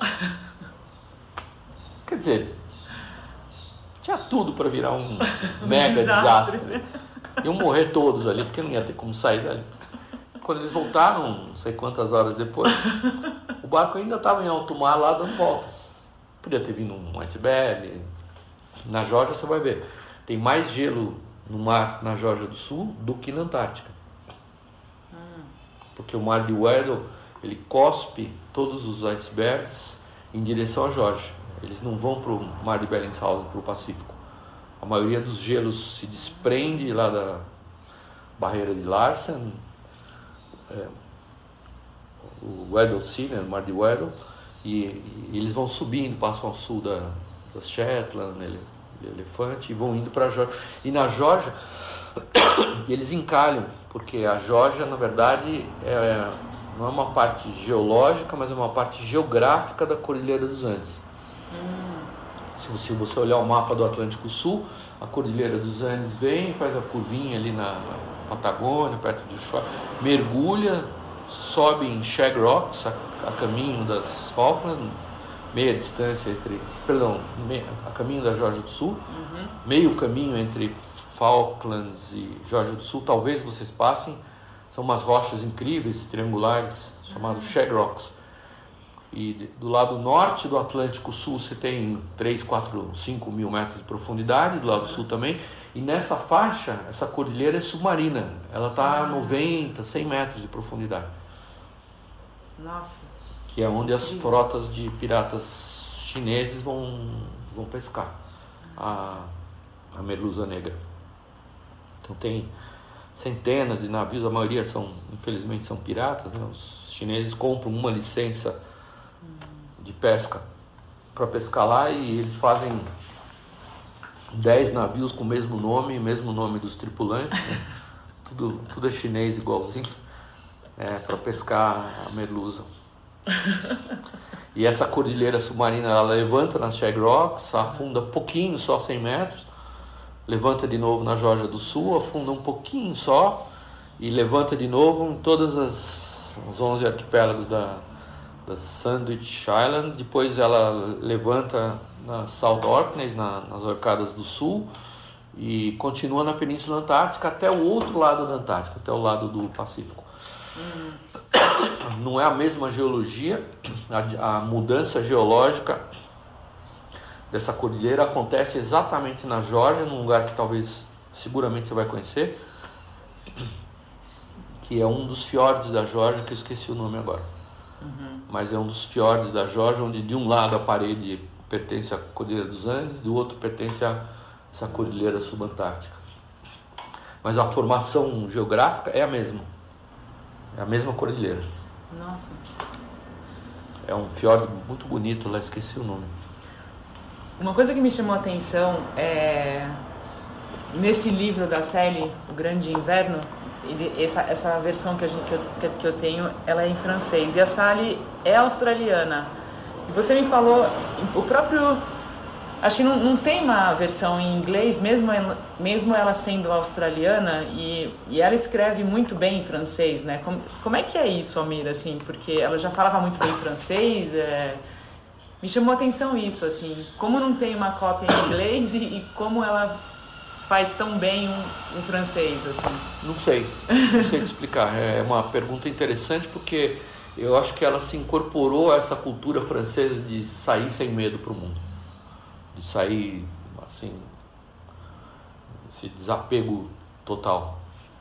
Quer dizer, tinha tudo para virar um mega desastre. desastre. Iam morrer todos ali, porque não ia ter como sair dali. Quando eles voltaram, não sei quantas horas depois, o barco ainda estava em alto mar lá dando voltas. Podia ter vindo um iceberg. Na Geórgia você vai ver, tem mais gelo no mar na Geórgia do Sul do que na Antártica. Porque o mar de Weddell, ele cospe todos os icebergs em direção à Geórgia. Eles não vão para o mar de Bellingshausen, para o Pacífico. A maioria dos gelos se desprende lá da barreira de Larsen, é, o Weddell Sea, né, o mar de Weddell, e, e eles vão subindo, passam ao sul da, das Shetland, ele, Elefante, e vão indo para a Geórgia. E na Geórgia, eles encalham, porque a Geórgia, na verdade, é, não é uma parte geológica, mas é uma parte geográfica da Cordilheira dos Andes. Hum. Se você olhar o mapa do Atlântico Sul, a Cordilheira dos Andes vem, faz a curvinha ali na, na Patagônia, perto do Ushuaia, mergulha, sobe em Shag Rocks, a, a caminho das Falklands, meia distância entre, perdão, meia, a caminho da Geórgia do Sul, uhum. meio caminho entre Falklands e Geórgia do Sul, talvez vocês passem, são umas rochas incríveis, triangulares, chamadas uhum. Shag Rocks. E do lado norte do Atlântico Sul você tem três, quatro, cinco mil metros de profundidade, do lado sul também. E nessa faixa, essa cordilheira é submarina. Ela está a noventa, cem metros de profundidade. Nossa. Que é onde as frotas de piratas chineses vão, vão pescar a, a merluza negra. Então tem centenas de navios, a maioria são, infelizmente, são piratas, né? Os chineses compram uma licença de pesca para pescar lá e eles fazem dez navios com o mesmo nome, mesmo nome dos tripulantes, né? tudo, tudo é chinês igualzinho, é, para pescar a merluza. E essa cordilheira submarina, ela levanta nas Shag Rocks, afunda pouquinho, só cem metros, levanta de novo na Geórgia do Sul, afunda um pouquinho só e levanta de novo em todas as os onze arquipélagos da das Sandwich Islands. Depois ela levanta na South Orkneys, na, nas Orcadas do Sul, e continua na Península Antártica até o outro lado da Antártica, até o lado do Pacífico. Uhum. Não é a mesma geologia, a, a mudança geológica dessa cordilheira acontece exatamente na Geórgia, num lugar que talvez, seguramente você vai conhecer, que é um dos fiordes da Geórgia, que eu esqueci o nome agora. Uhum. Mas é um dos fiordes da Geórgia, onde de um lado a parede pertence à Cordilheira dos Andes, do outro pertence a essa cordilheira subantártica. Mas a formação geográfica é a mesma. É a mesma cordilheira. Nossa. É um fiord muito bonito, lá esqueci o nome. Uma coisa que me chamou a atenção é nesse livro da Sally, O Grande Inverno, ele, essa, essa versão que, a gente, que, eu, que eu tenho, ela é em francês, e a Sally é australiana. E você me falou, o próprio... Acho que não, não tem uma versão em inglês, mesmo ela, mesmo ela sendo australiana, e, e ela escreve muito bem em francês, né? Como, como é que é isso, Almir, assim? Porque ela já falava muito bem francês, é... me chamou a atenção isso, assim, como não tem uma cópia em inglês e, e como ela faz tão bem um, um francês, assim. Não sei, não sei te explicar. É uma pergunta interessante porque eu acho que ela se incorporou a essa cultura francesa de sair sem medo para o mundo, de sair, assim, esse desapego total.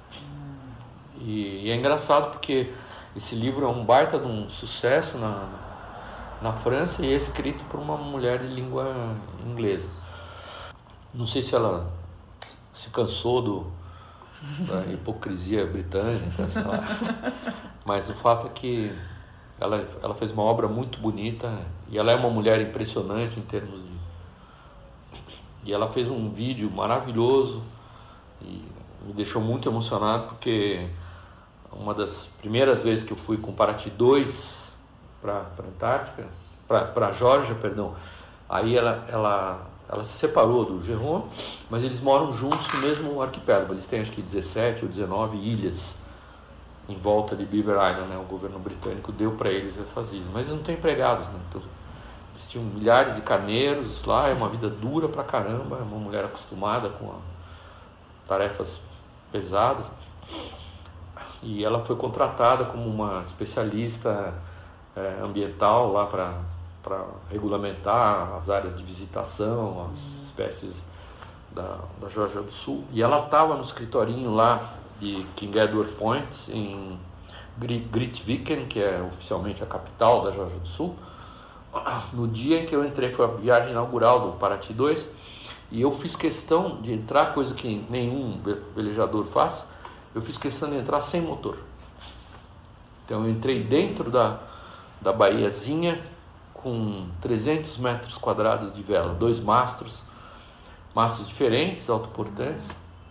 E, e é engraçado porque esse livro é um baita de um sucesso na, na França e é escrito por uma mulher de língua inglesa. Não sei se ela se cansou do, da hipocrisia britânica, sei lá. Mas o fato é que ela, ela fez uma obra muito bonita e ela é uma mulher impressionante em termos de... E ela fez um vídeo maravilhoso e me deixou muito emocionado porque uma das primeiras vezes que eu fui com Paraty dois para a Antártica, para a Geórgia, perdão, aí ela, ela, ela se separou do Jérôme, mas eles moram juntos no mesmo arquipélago. Eles têm acho que dezessete ou dezenove ilhas em volta de Beaver Island, né? O governo britânico deu para eles essas ilhas, mas eles não têm empregados, né? Então, eles tinham milhares de carneiros lá, é uma vida dura pra caramba, é uma mulher acostumada com a, tarefas pesadas. E ela foi contratada como uma especialista é, ambiental lá para regulamentar as áreas de visitação, as espécies da, da Geórgia do Sul. E ela estava no escritorinho lá de King Edward Point, em Grytviken, que é oficialmente a capital da Geórgia do Sul. No dia em que eu entrei, foi a viagem inaugural do Paraty dois, e eu fiz questão de entrar, coisa que nenhum velejador faz, eu fiz questão de entrar sem motor. Então eu entrei dentro da, da baiazinha com trezentos metros quadrados de vela, dois mastros, mastros diferentes, autoportantes,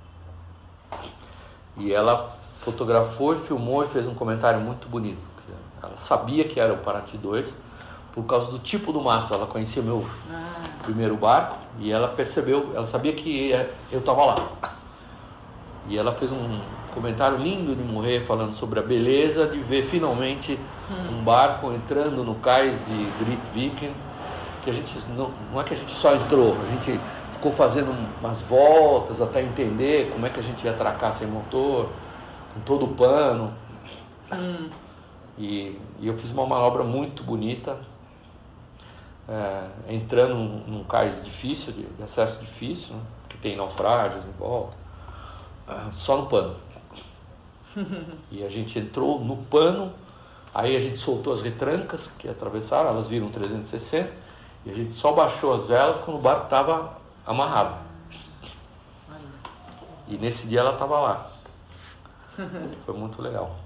e ela fotografou e filmou e fez um comentário muito bonito. Ela sabia que era o Paraty dois, por causa do tipo do mastro. Ela conhecia meu ah. primeiro barco e ela percebeu, ela sabia que eu estava lá. E ela fez um comentário lindo de morrer, falando sobre a beleza de ver finalmente hum. um barco entrando no cais de Grytviken, que a gente não, não é que a gente só entrou, a gente ficou fazendo umas voltas até entender como é que a gente ia atracar sem motor, com todo o pano. Hum. E, e eu fiz uma manobra muito bonita, é, entrando num, num cais difícil, de, de acesso difícil, né? Que tem naufrágios em volta, é, só no pano. E a gente entrou no pano, aí a gente soltou as retrancas que atravessaram, elas viram trezentos e sessenta, e a gente só baixou as velas quando o barco estava amarrado. E nesse dia ela estava lá. Foi muito legal.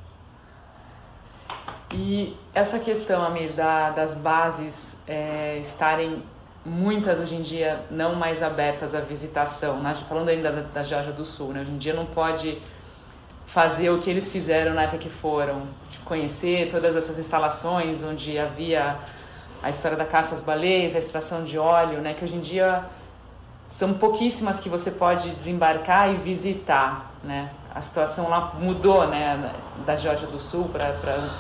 E essa questão, Amir, da, das bases é, estarem muitas hoje em dia não mais abertas à visitação, né? Falando ainda da, da Geórgia do Sul, né? Hoje em dia não pode fazer o que eles fizeram na época que foram, de conhecer todas essas instalações onde havia a história da caça às baleias, a extração de óleo, né? Que hoje em dia são pouquíssimas que você pode desembarcar e visitar, né? A situação lá mudou, né? Da Geórgia do Sul para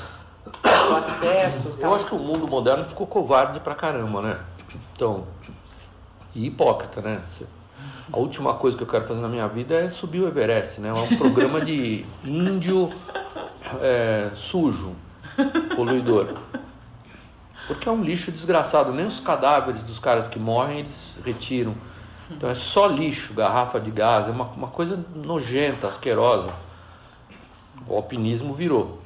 o acesso. Eu acho que o mundo moderno ficou covarde pra caramba, né? Então, e hipócrita, né? A última coisa que eu quero fazer na minha vida é subir o Everest, né? É um programa de índio é, sujo, poluidor. Porque é um lixo desgraçado. Nem os cadáveres dos caras que morrem eles retiram. Então é só lixo, garrafa de gás, é uma, uma coisa nojenta, asquerosa. O alpinismo virou.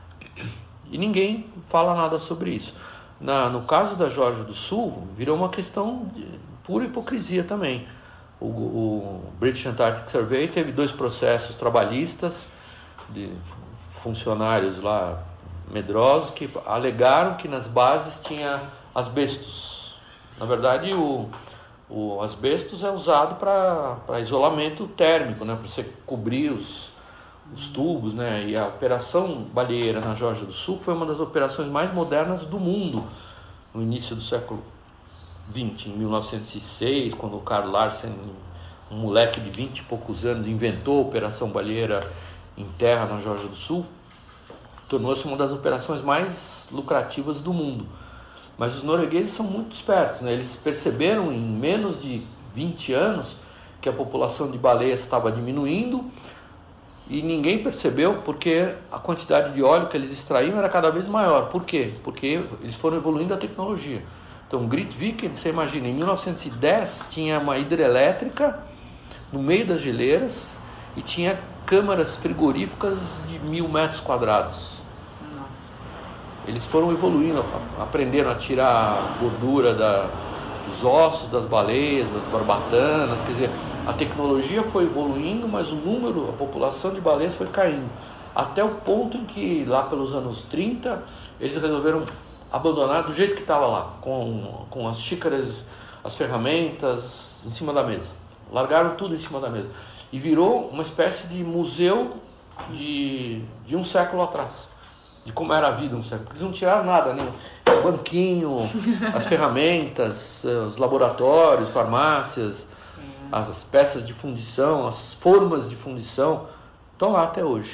E ninguém fala nada sobre isso. Na, no caso da Geórgia do Sul, virou uma questão de pura hipocrisia também. O, o British Antarctic Survey teve dois processos trabalhistas de funcionários lá medrosos que alegaram que nas bases tinha asbestos. Na verdade, o, o asbestos é usado para isolamento térmico, né, para você cobrir os, os tubos, né, e a Operação Baleeira na Geórgia do Sul foi uma das operações mais modernas do mundo no início do século vinte, em mil novecentos e seis, quando o Karl Larsen, um moleque de vinte e poucos anos, inventou a Operação Baleeira em terra na Geórgia do Sul, tornou-se uma das operações mais lucrativas do mundo. Mas os noruegueses são muito espertos, né? Eles perceberam em menos de vinte anos que a população de baleias estava diminuindo e ninguém percebeu porque a quantidade de óleo que eles extraíam era cada vez maior. Por quê? Porque eles foram evoluindo a tecnologia. Então, Grytviken, você imagina, em mil novecentos e dez tinha uma hidrelétrica no meio das geleiras e tinha câmaras frigoríficas de mil metros quadrados. Nossa. Eles foram evoluindo, aprenderam a tirar a gordura da, dos ossos das baleias, das barbatanas, quer dizer, a tecnologia foi evoluindo, mas o número, a população de baleias foi caindo. Até o ponto em que, lá pelos anos trinta, eles resolveram abandonar do jeito que estava lá, com, com as xícaras, as ferramentas em cima da mesa. Largaram tudo em cima da mesa. E virou uma espécie de museu de, de um século atrás, de como era a vida um século. Eles não tiraram nada, né? O banquinho, as ferramentas, os laboratórios, farmácias, as peças de fundição, as formas de fundição, estão lá até hoje.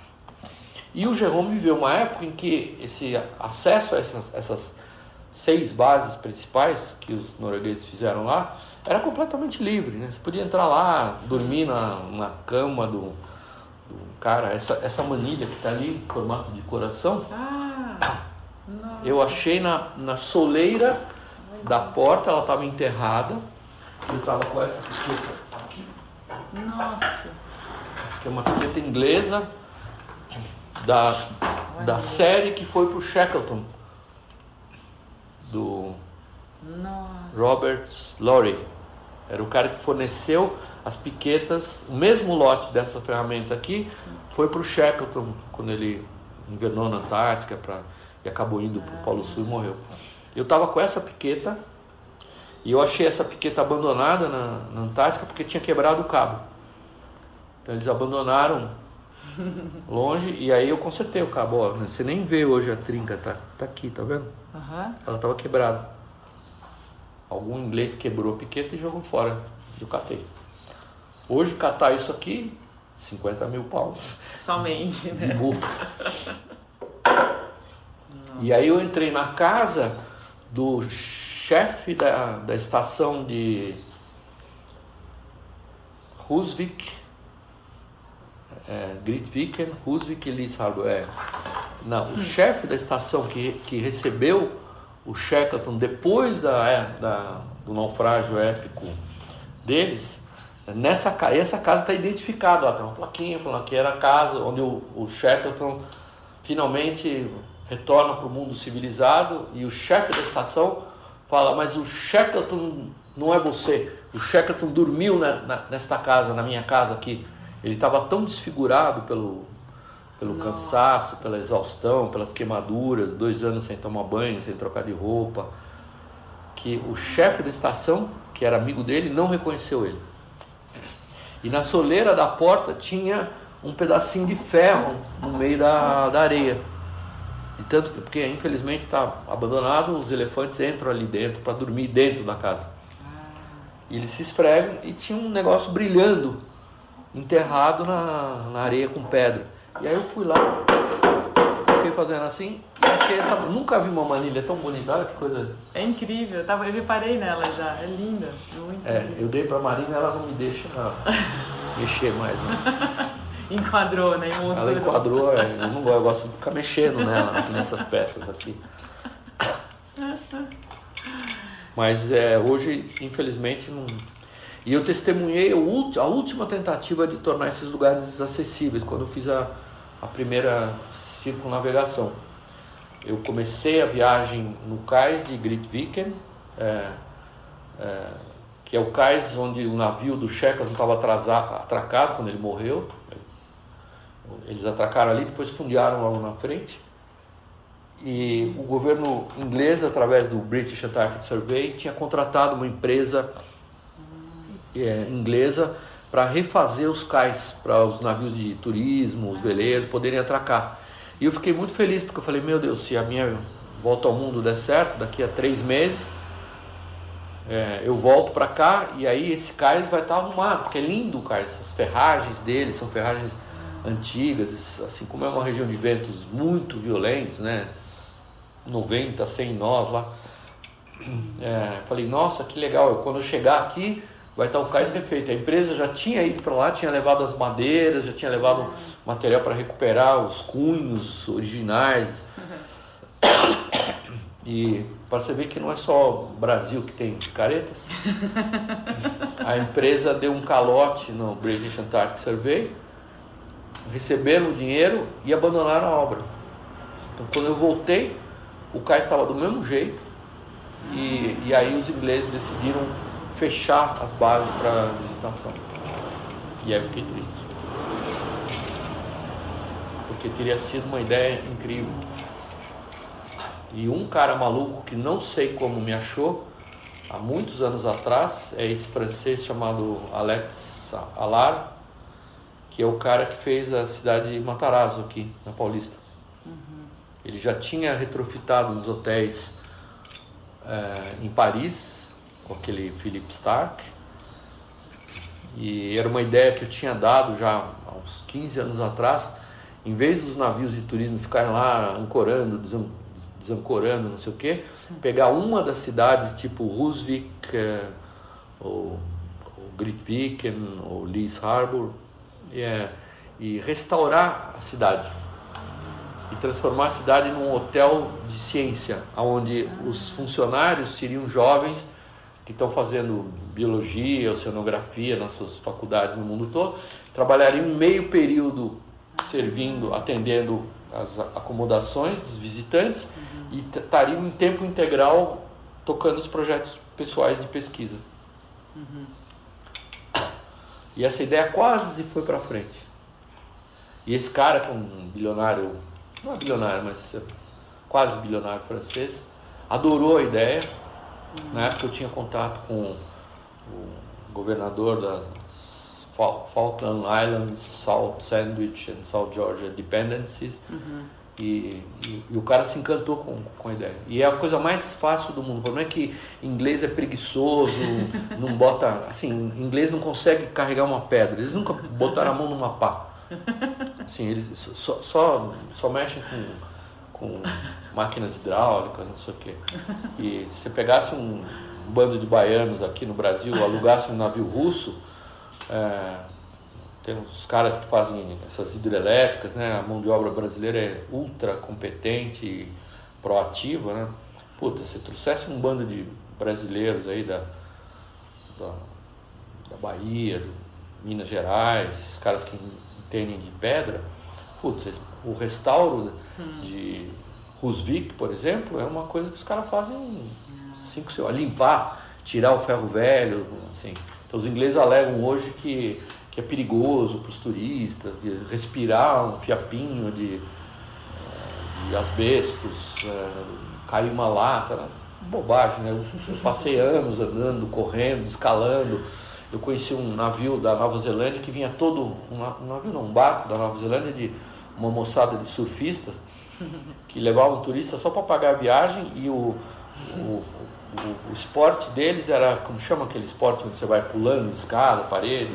E o Jerome viveu uma época em que esse acesso a essas, essas seis bases principais que os noruegueses fizeram lá era completamente livre, né? Você podia entrar lá, dormir na, na cama do, do cara. Essa, essa manilha que está ali, em formato de coração, Ah, nossa. eu achei na, na soleira da porta, ela estava enterrada. Eu estava com essa piqueta aqui, Nossa. que é uma piqueta inglesa, Da, da série que foi pro Shackleton, do Nossa. Robert Lowry. Era o cara que forneceu as piquetas, o mesmo lote dessa ferramenta aqui, foi pro Shackleton, quando ele invernou na Antártica pra, e acabou indo pro Polo Sul e morreu. Eu estava com essa piqueta e eu achei essa piqueta abandonada na, na Antártica porque tinha quebrado o cabo. Então eles abandonaram longe, e aí eu consertei o cabo, ó, você nem vê hoje a trinca, tá, tá aqui, tá vendo? Uhum. Ela tava quebrada. Algum inglês quebrou a piqueta e jogou fora, eu catei. Hoje catar isso aqui, cinquenta mil pounds. Somente, né? De multa. E aí eu entrei na casa do chefe da, da estação de Husvik, É, Grytviken, Husvik e Lysharbor. É. Não, o chefe da estação que, que recebeu o Shackleton, depois da, é, da, do naufrágio épico deles, nessa essa casa está identificada lá, tem uma plaquinha falando que era a casa onde o, o Shackleton finalmente retorna para o mundo civilizado, e o chefe da estação fala, mas o Shackleton não é você, o Shackleton dormiu na, na, nesta casa, na minha casa aqui. Ele estava tão desfigurado pelo, pelo cansaço, pela exaustão, pelas queimaduras, dois anos sem tomar banho, sem trocar de roupa, que o chefe da estação, que era amigo dele, não reconheceu ele. E na soleira da porta tinha um pedacinho de ferro no meio da, da areia. E tanto, porque infelizmente está abandonado, os elefantes entram ali dentro para dormir dentro da casa. E eles se esfregam e tinha um negócio brilhando, enterrado na, na areia com pedra. E aí eu fui lá, fiquei fazendo assim e achei essa... Nunca vi uma manilha tão bonita, olha que coisa... É incrível, eu, tava, eu reparei nela já, é linda, muito É, linda. eu dei pra Marina, ela não me deixa mexer mais, né? Enquadrou, né? Emoldurou. Ela enquadrou, eu não gosto, eu gosto de ficar mexendo nela, aqui nessas peças aqui. Mas é, hoje, infelizmente, não... E eu testemunhei a última tentativa de tornar esses lugares acessíveis, quando eu fiz a, a primeira circunnavegação. Eu comecei a viagem no cais de Grytviken, é, é, que é o cais onde o navio do Shackleton estava atracado quando ele morreu. Eles atracaram ali, depois fundearam logo na frente. E o governo inglês, através do British Antarctic Survey, tinha contratado uma empresa é, inglesa para refazer os cais, para os navios de turismo, os veleiros poderem atracar. E eu fiquei muito feliz, porque eu falei, meu Deus, se a minha volta ao mundo der certo, daqui a três meses, é, eu volto para cá e aí esse cais vai estar arrumado, porque é lindo o cais, as ferragens dele são ferragens antigas, assim como é uma região de ventos muito violentos, né? noventa, cem nós lá. É, falei, nossa, que legal, quando eu chegar aqui vai estar o cais refeito. A empresa já tinha ido para lá, tinha levado as madeiras, já tinha levado material para recuperar os cunhos originais. E para você ver que não é só o Brasil que tem picaretas, a empresa deu um calote no British Antarctic Survey, receberam o dinheiro e abandonaram a obra. Então quando eu voltei, o cais estava do mesmo jeito, e, e aí os ingleses decidiram fechar as bases para visitação. E aí eu fiquei triste, porque teria sido uma ideia incrível. E um cara maluco que não sei como me achou, há muitos anos atrás, é esse francês chamado Alex Allard, que é o cara que fez a cidade de Matarazzo aqui na Paulista. Uhum. Ele já tinha retrofitado nos hotéis é, em Paris, com aquele Philippe Starck, e era uma ideia que eu tinha dado já há uns quinze anos atrás. Em vez dos navios de turismo ficarem lá ancorando, desan desancorando, não sei o que, pegar uma das cidades tipo Rusvik, é, ou, ou Grytviken, ou Lees Harbor, É, e restaurar a cidade e transformar a cidade num hotel de ciência, onde os funcionários seriam jovens que estão fazendo biologia, oceanografia nas suas faculdades no mundo todo, trabalhariam meio período servindo, atendendo as acomodações dos visitantes, uhum. e estariam em tempo integral tocando os projetos pessoais de pesquisa. Uhum. E essa ideia quase foi para frente. E esse cara, que é um bilionário, não é bilionário, mas quase bilionário francês, adorou a ideia. Uhum. Na época eu tinha contato com o governador das Falkland Islands, South Sandwich and South Georgia Dependencies. Uhum. E, e, e o cara se encantou com, com a ideia. E é a coisa mais fácil do mundo. O problema é que inglês é preguiçoso, não bota... Assim, inglês não consegue carregar uma pedra. Eles nunca botaram a mão numa pá. Assim, eles só, só, só mexem com, com máquinas hidráulicas, não sei o quê. E se você pegasse um, um bando de baianos aqui no Brasil, alugasse um navio russo... É, tem os caras que fazem essas hidrelétricas, né? A mão de obra brasileira é ultra competente e proativa, né? puta, se trouxesse um bando de brasileiros aí da, da, da Bahia, de Minas Gerais, esses caras que entendem de pedra, putz, o restauro hum. de Rusvik, por exemplo, é uma coisa que os caras fazem em cinco segundos, limpar, tirar o ferro velho, assim. Então os ingleses alegam hoje que, que é perigoso para os turistas, de respirar um fiapinho de, de asbestos, é, cair uma lata, bobagem, né? Eu, eu passei anos andando, correndo, escalando. Eu conheci um navio da Nova Zelândia que vinha todo, um navio não, um barco da Nova Zelândia de uma moçada de surfistas que levavam turistas só para pagar a viagem, e o, o, o, o esporte deles era, como chama aquele esporte onde você vai pulando escada, parede?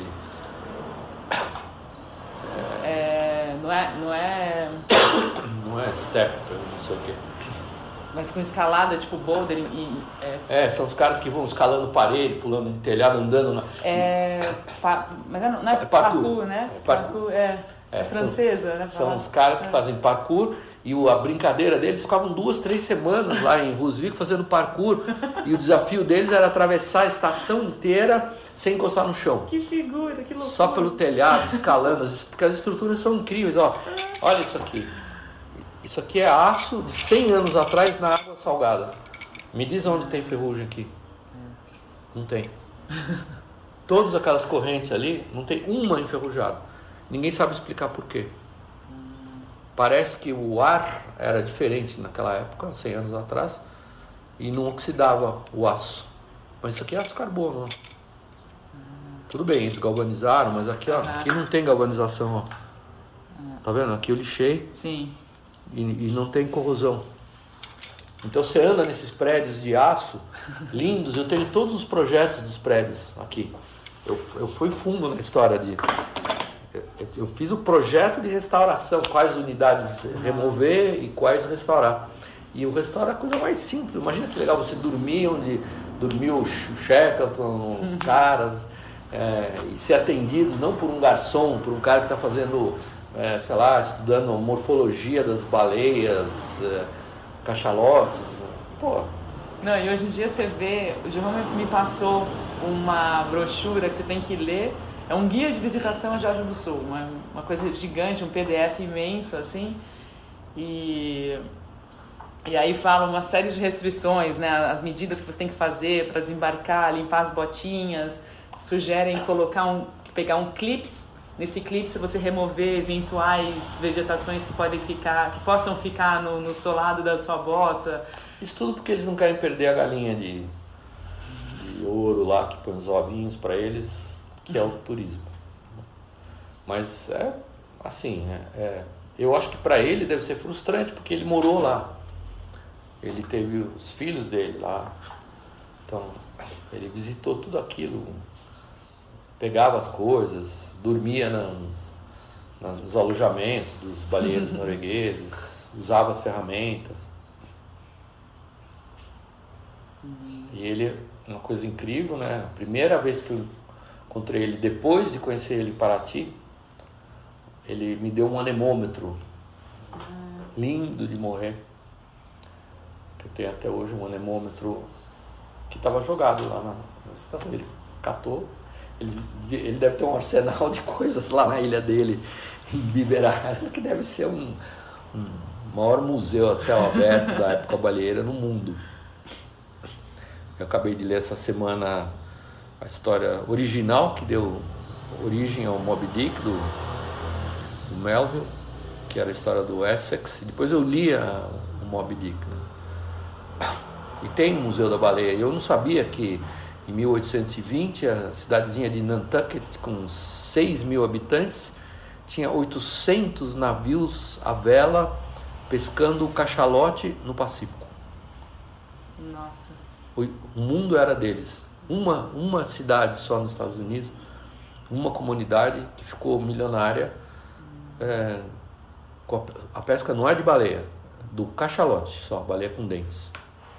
É, não é... Não é, não é step, não sei o quê. Mas com escalada, tipo boulder e... É... é, são os caras que vão escalando parede, pulando de telhado, andando na... É... Pa... Mas não, não é, é parkour, parkour, né? É, parkour. é, é, é francesa, são, né? São os caras que é. fazem parkour, e o, a brincadeira deles, ficavam duas, três semanas lá em Rusvik fazendo parkour, e o desafio deles era atravessar a estação inteira sem encostar no chão. Que figura, que loucura. Só pelo telhado, escalando, porque as estruturas são incríveis, ó. Olha isso aqui. Isso aqui é aço de cem anos atrás na água salgada. Me diz onde tem ferrugem aqui. Não tem. Todas aquelas correntes ali, não tem uma enferrujada. Ninguém sabe explicar por quê. Parece que o ar era diferente naquela época, cem anos atrás, e não oxidava o aço. Mas isso aqui é aço carbono, ó. Tudo bem, eles galvanizaram, mas aqui, ó, aqui não tem galvanização, ó. Tá vendo? Aqui eu lixei. Sim. E, e não tem corrosão. Então você anda nesses prédios de aço lindos. Eu tenho todos os projetos dos prédios aqui. Eu, eu fui fundo na história de... Eu, eu fiz o projeto de restauração, quais unidades remover e quais restaurar. E o restaurar é a coisa mais simples. Imagina que legal você dormir onde dormiu o Shackleton, os caras, é, e ser atendidos não por um garçom, por um cara que está fazendo... É, sei lá, estudando morfologia das baleias, é, cachalotes, pô. Não, e hoje em dia você vê, o João me passou uma brochura que você tem que ler, é um guia de visitação a Geórgia do Sul, uma, uma coisa gigante, um P D F imenso, assim, e, e aí fala uma série de restrições, né, as medidas que você tem que fazer para desembarcar, limpar as botinhas, sugerem colocar um, pegar um clips. Nesse clipe, se você remover eventuais vegetações que podem ficar, que possam ficar no, no solado da sua bota. Isso tudo porque eles não querem perder a galinha de, de ouro lá que põe os ovinhos para eles, que é o turismo. Mas é assim, né? É, eu acho que para ele deve ser frustrante porque ele morou lá. Ele teve os filhos dele lá. Então, ele visitou tudo aquilo, pegava as coisas, dormia na, nas, nos alojamentos dos baleeiros noruegueses, usava as ferramentas. E ele, uma coisa incrível, né? A primeira vez que eu encontrei ele, depois de conhecer ele em Paraty, ele me deu um anemômetro lindo de morrer. Eu tenho até hoje um anemômetro que estava jogado lá na, na estação. Ele catou. Ele, ele deve ter um arsenal de coisas lá na ilha dele, em Biberá, que deve ser um, um maior museu a céu aberto da época baleeira no mundo. Eu acabei de ler essa semana a história original que deu origem ao Moby Dick, do, do Melville, que era a história do Essex. E depois eu li a, o Moby Dick, né? E tem o Museu da Baleia. Eu não sabia que em mil oitocentos e vinte, a cidadezinha de Nantucket, com seis mil habitantes, tinha oitocentos navios à vela pescando o cachalote no Pacífico. Nossa. O, o mundo era deles. Uma, uma cidade só nos Estados Unidos, uma comunidade que ficou milionária. É, com a, a pesca não é de baleia, do cachalote só, baleia com dentes.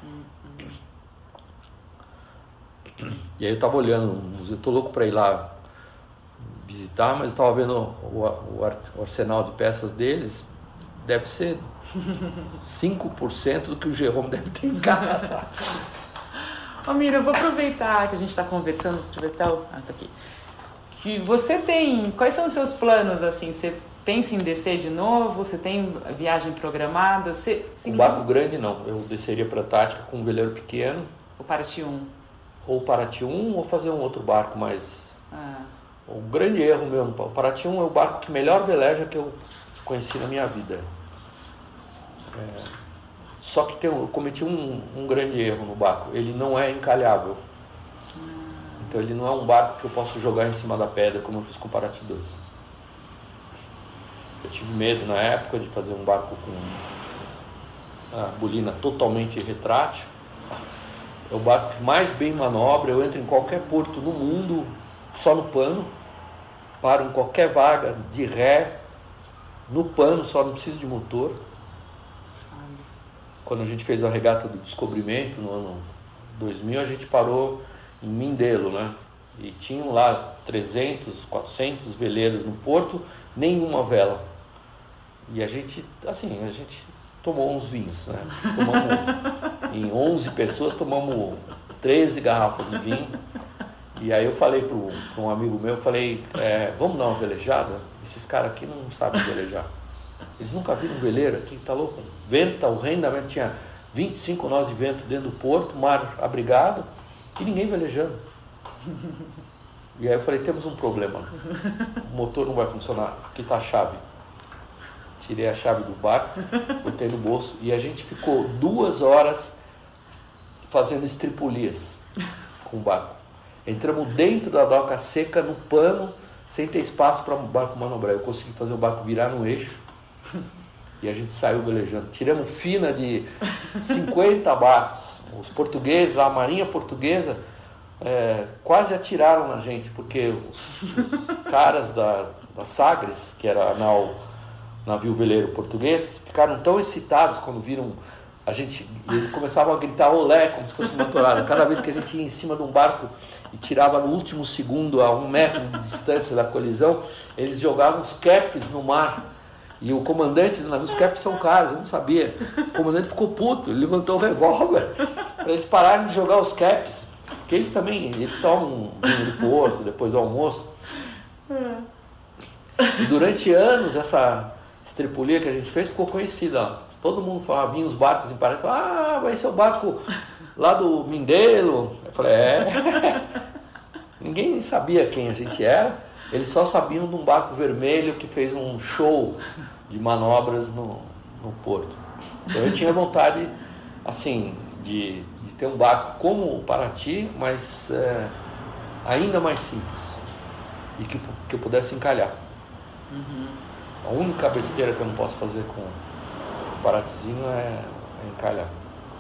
E aí eu tava olhando, eu tô louco para ir lá visitar, mas eu tava vendo o, o, o arsenal de peças deles, deve ser cinco por cento do que o Jerome deve ter em casa. Ô Miro, eu vou aproveitar que a gente está conversando, deixa eu ver até o... Ah, tá aqui. Que você tem... Quais são os seus planos, assim? Você pensa em descer de novo? Você tem viagem programada? Você, o barco grande não, eu desceria para a Antártica com um veleiro pequeno. O Paraty um. Ou Paraty um, ou fazer um outro barco mais... Ah. O grande erro meu, o Paraty um é o barco que melhor veleja que eu conheci na minha vida. É, só que tem, eu cometi um, um grande erro no barco, ele não é encalhável. Hum. Então ele não é um barco que eu posso jogar em cima da pedra, como eu fiz com o Paraty dois. Eu tive medo na época de fazer um barco com a bolina totalmente retrátil. É o barco que mais bem manobra, eu entro em qualquer porto no mundo, só no pano, paro em qualquer vaga de ré, no pano, só não preciso de motor. Quando a gente fez a regata do descobrimento no ano dois mil, a gente parou em Mindelo, né? E tinham lá trezentos, quatrocentos veleiros no porto, nenhuma vela. E a gente, assim, a gente tomou uns vinhos, né? Tomamos, em onze pessoas, tomamos treze garrafas de vinho. E aí eu falei para um amigo meu, eu falei, é, vamos dar uma velejada? Esses caras aqui não sabem velejar. Eles nunca viram um veleiro aqui, tá louco? Venta, o reino da venta tinha vinte e cinco nós de vento dentro do porto, mar abrigado, e ninguém velejando. E aí eu falei, temos um problema. O motor não vai funcionar, aqui está a chave. Tirei a chave do barco, botei no bolso, e a gente ficou duas horas fazendo estripulias com o barco. Entramos dentro da doca seca, no pano, sem ter espaço para o barco manobrar. Eu consegui fazer o barco virar no eixo e a gente saiu velejando. Tiramos fina de cinquenta barcos. Os portugueses, a marinha portuguesa, é, quase atiraram na gente, porque os, os caras da, da Sagres, que era a nau, navio veleiro português, ficaram tão excitados quando viram a gente, eles começavam a gritar olé, como se fosse uma torada. Cada vez que a gente ia em cima de um barco e tirava no último segundo, a um metro de distância da colisão, eles jogavam os caps no mar. E o comandante do navio, os caps são caros, eu não sabia. O comandante ficou puto, ele levantou o revólver para eles pararem de jogar os caps. Porque eles também, eles tomam vinho de porto depois do almoço. E durante anos, essa estripulia que a gente fez ficou conhecida, ó. Todo mundo falava, vinha os barcos em Paraty, ah, vai ser o barco lá do Mindelo. Eu falei, é. Ninguém sabia quem a gente era, eles só sabiam de um barco vermelho que fez um show de manobras no, no porto. Então eu tinha vontade, assim, de, de ter um barco como o Paraty, mas é, ainda mais simples, e que, que eu pudesse encalhar. Uhum. A única besteira que eu não posso fazer com o Paratyzinho é, é encalhar.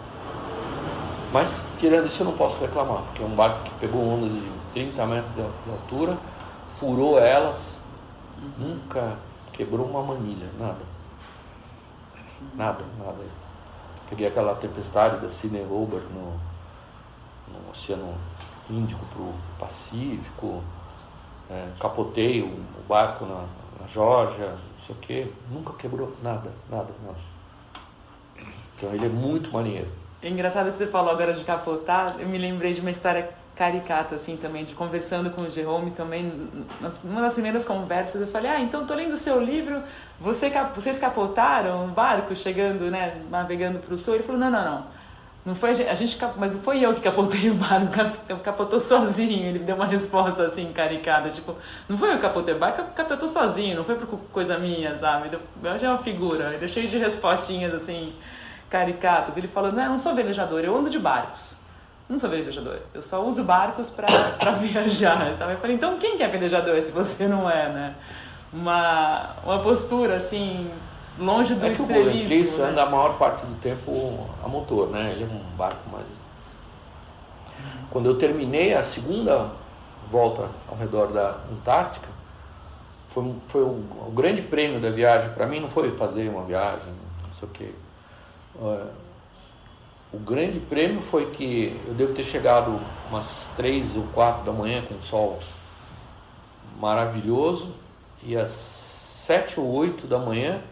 Mas, tirando isso, eu não posso reclamar, porque é um barco que pegou ondas de trinta metros de, de altura, furou elas, uhum. Nunca quebrou uma manilha, nada. Nada, nada. Peguei aquela tempestade da Sydney Hobart no, no Oceano Índico para o Pacífico, é, capotei o, o barco na, na Geórgia, não sei o que, nunca quebrou nada, nada, nada. Então ele é muito marinheiro. É engraçado que você falou agora de capotar, eu me lembrei de uma história caricata, assim, também, de conversando com o Jerome também, numa das primeiras conversas, eu falei, ah, então tô lendo o seu livro, você, vocês capotaram um barco chegando, né, navegando pro sul? Ele falou, não, não, não, não foi a gente, a gente mas não foi eu que capotei o barco, eu capotou sozinho. Ele deu uma resposta, assim, caricata, tipo, não foi eu que capotei o barco, capotou sozinho, não foi por coisa minha, sabe? Eu achei uma figura, ele é cheio de respostinhas, assim, caricatas. Ele falou, não, eu não sou velejador, eu ando de barcos. Não sou velejador, eu só uso barcos pra, pra viajar, sabe? Eu falei, então quem que é velejador se você não é, né? Uma, uma postura, assim, longe do estrelismo. É que o Golden Fleece, né, anda a maior parte do tempo a motor, né? Ele é um barco mais... Quando eu terminei a segunda volta ao redor da Antártica, foi, foi o, o grande prêmio da viagem para mim, não foi fazer uma viagem, não sei o quê. Uh, O grande prêmio foi que eu devo ter chegado umas três ou quatro da manhã com um sol maravilhoso, e às sete ou oito da manhã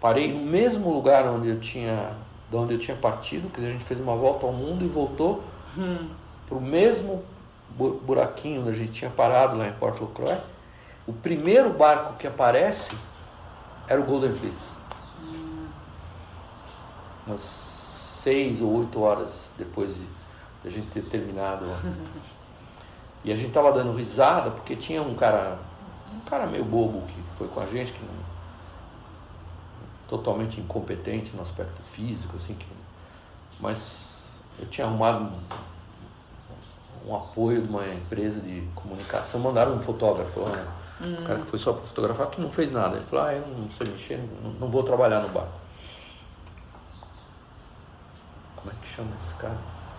parei no mesmo lugar onde eu tinha, de onde eu tinha partido, quer dizer, a gente fez uma volta ao mundo e voltou hum. para o mesmo buraquinho onde a gente tinha parado lá em Port Lacroix. O primeiro barco que aparece era o Golden Fleece. Hum. Umas seis ou oito horas depois de, de a gente ter terminado. E a gente tava dando risada porque tinha um cara, um cara meio bobo que foi com a gente, que não, totalmente incompetente no aspecto físico, assim, que, mas eu tinha arrumado um, um apoio de uma empresa de comunicação, mandaram um fotógrafo, né? Hum. Um cara que foi só para fotografar, que não fez nada. Ele falou, ah, eu não sei mexer, não, não vou trabalhar no barco. Como é que chama esse cara?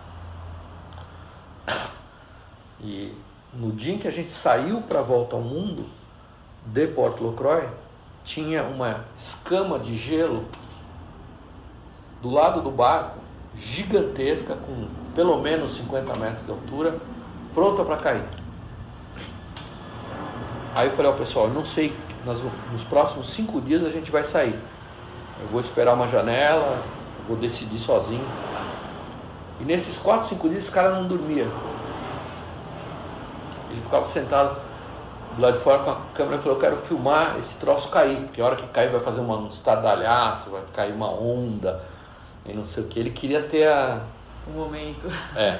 E no dia em que a gente saiu para a volta ao mundo, de Port Lacroix, tinha uma escama de gelo do lado do barco, gigantesca, com pelo menos cinquenta metros de altura, pronta para cair. Aí eu falei ao pessoal, não sei, nas, nos próximos cinco dias a gente vai sair. Eu vou esperar uma janela, eu vou decidir sozinho. E nesses quatro, cinco dias esse cara não dormia. Ele ficava sentado do lado de fora com a câmera e falou, eu quero filmar esse troço cair, porque a hora que cair vai fazer uma, um estardalhaço, vai cair uma onda, e não sei o que. Ele queria ter a... um momento. É.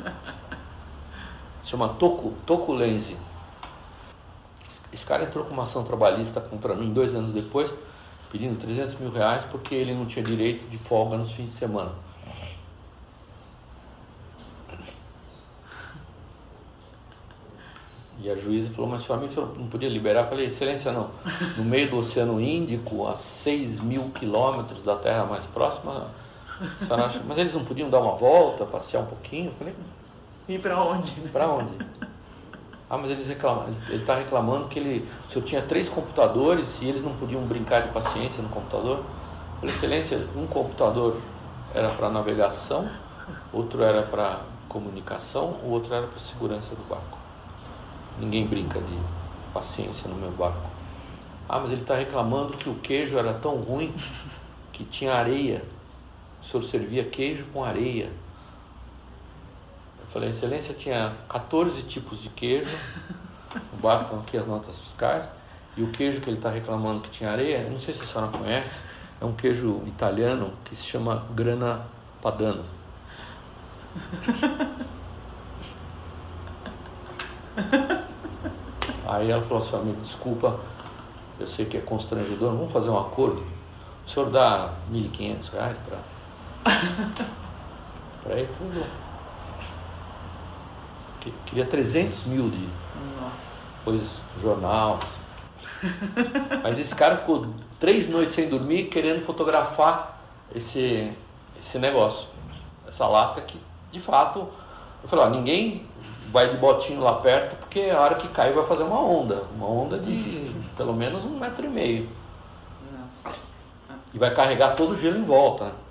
Chama Toku, Toku Lense. Esse cara entrou com uma ação trabalhista contra mim dois anos depois, pedindo trezentos mil reais, porque ele não tinha direito de folga nos fins de semana. E a juíza falou, mas seu amigo não podia liberar? Eu falei, excelência, não. No meio do Oceano Índico, a seis mil quilômetros da terra mais próxima, a senhora acha... mas eles não podiam dar uma volta, passear um pouquinho? Eu falei, e pra onde? Pra onde? Ah, mas eles reclamam, ele está reclamando que ele, o senhor tinha três computadores e eles não podiam brincar de paciência no computador. Eu falei, excelência, um computador era para navegação, outro era para comunicação, o outro era para segurança do barco. Ninguém brinca de paciência no meu barco. Ah, mas ele está reclamando que o queijo era tão ruim que tinha areia. O senhor servia queijo com areia. Eu falei, excelência, tinha quatorze tipos de queijo. No barco estão aqui as notas fiscais. E o queijo que ele está reclamando que tinha areia, eu não sei se a senhora conhece, é um queijo italiano que se chama Grana Padano. Aí ela falou assim, amigo, desculpa, eu sei que é constrangedor, vamos fazer um acordo. O senhor dá mil e quinhentos reais para para ele? Falei, queria trezentos mil de coisas, jornal. Mas esse cara ficou três noites sem dormir querendo fotografar esse, esse negócio, essa lasca que, de fato, eu falei, ó, ninguém vai de botinho lá perto, porque a hora que cair vai fazer uma onda, uma onda de pelo menos um metro e meio. Nossa. E vai carregar todo o gelo em volta, né?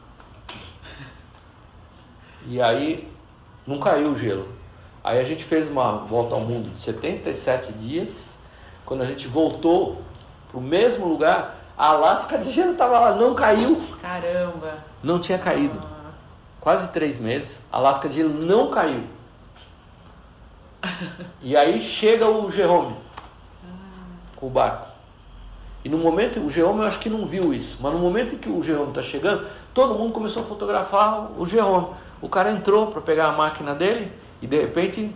E aí não caiu o gelo. Aí a gente fez uma volta ao mundo de setenta e sete dias. Quando a gente voltou para o mesmo lugar, a lasca de gelo estava lá, não caiu. Caramba! Não tinha caído. Ah. Quase três meses, a lasca de gelo não caiu. E aí chega o Jerome com o barco. E no momento, o Jerome eu acho que não viu isso, mas no momento em que o Jerome está chegando, todo mundo começou a fotografar o Jerome. O cara entrou para pegar a máquina dele e de repente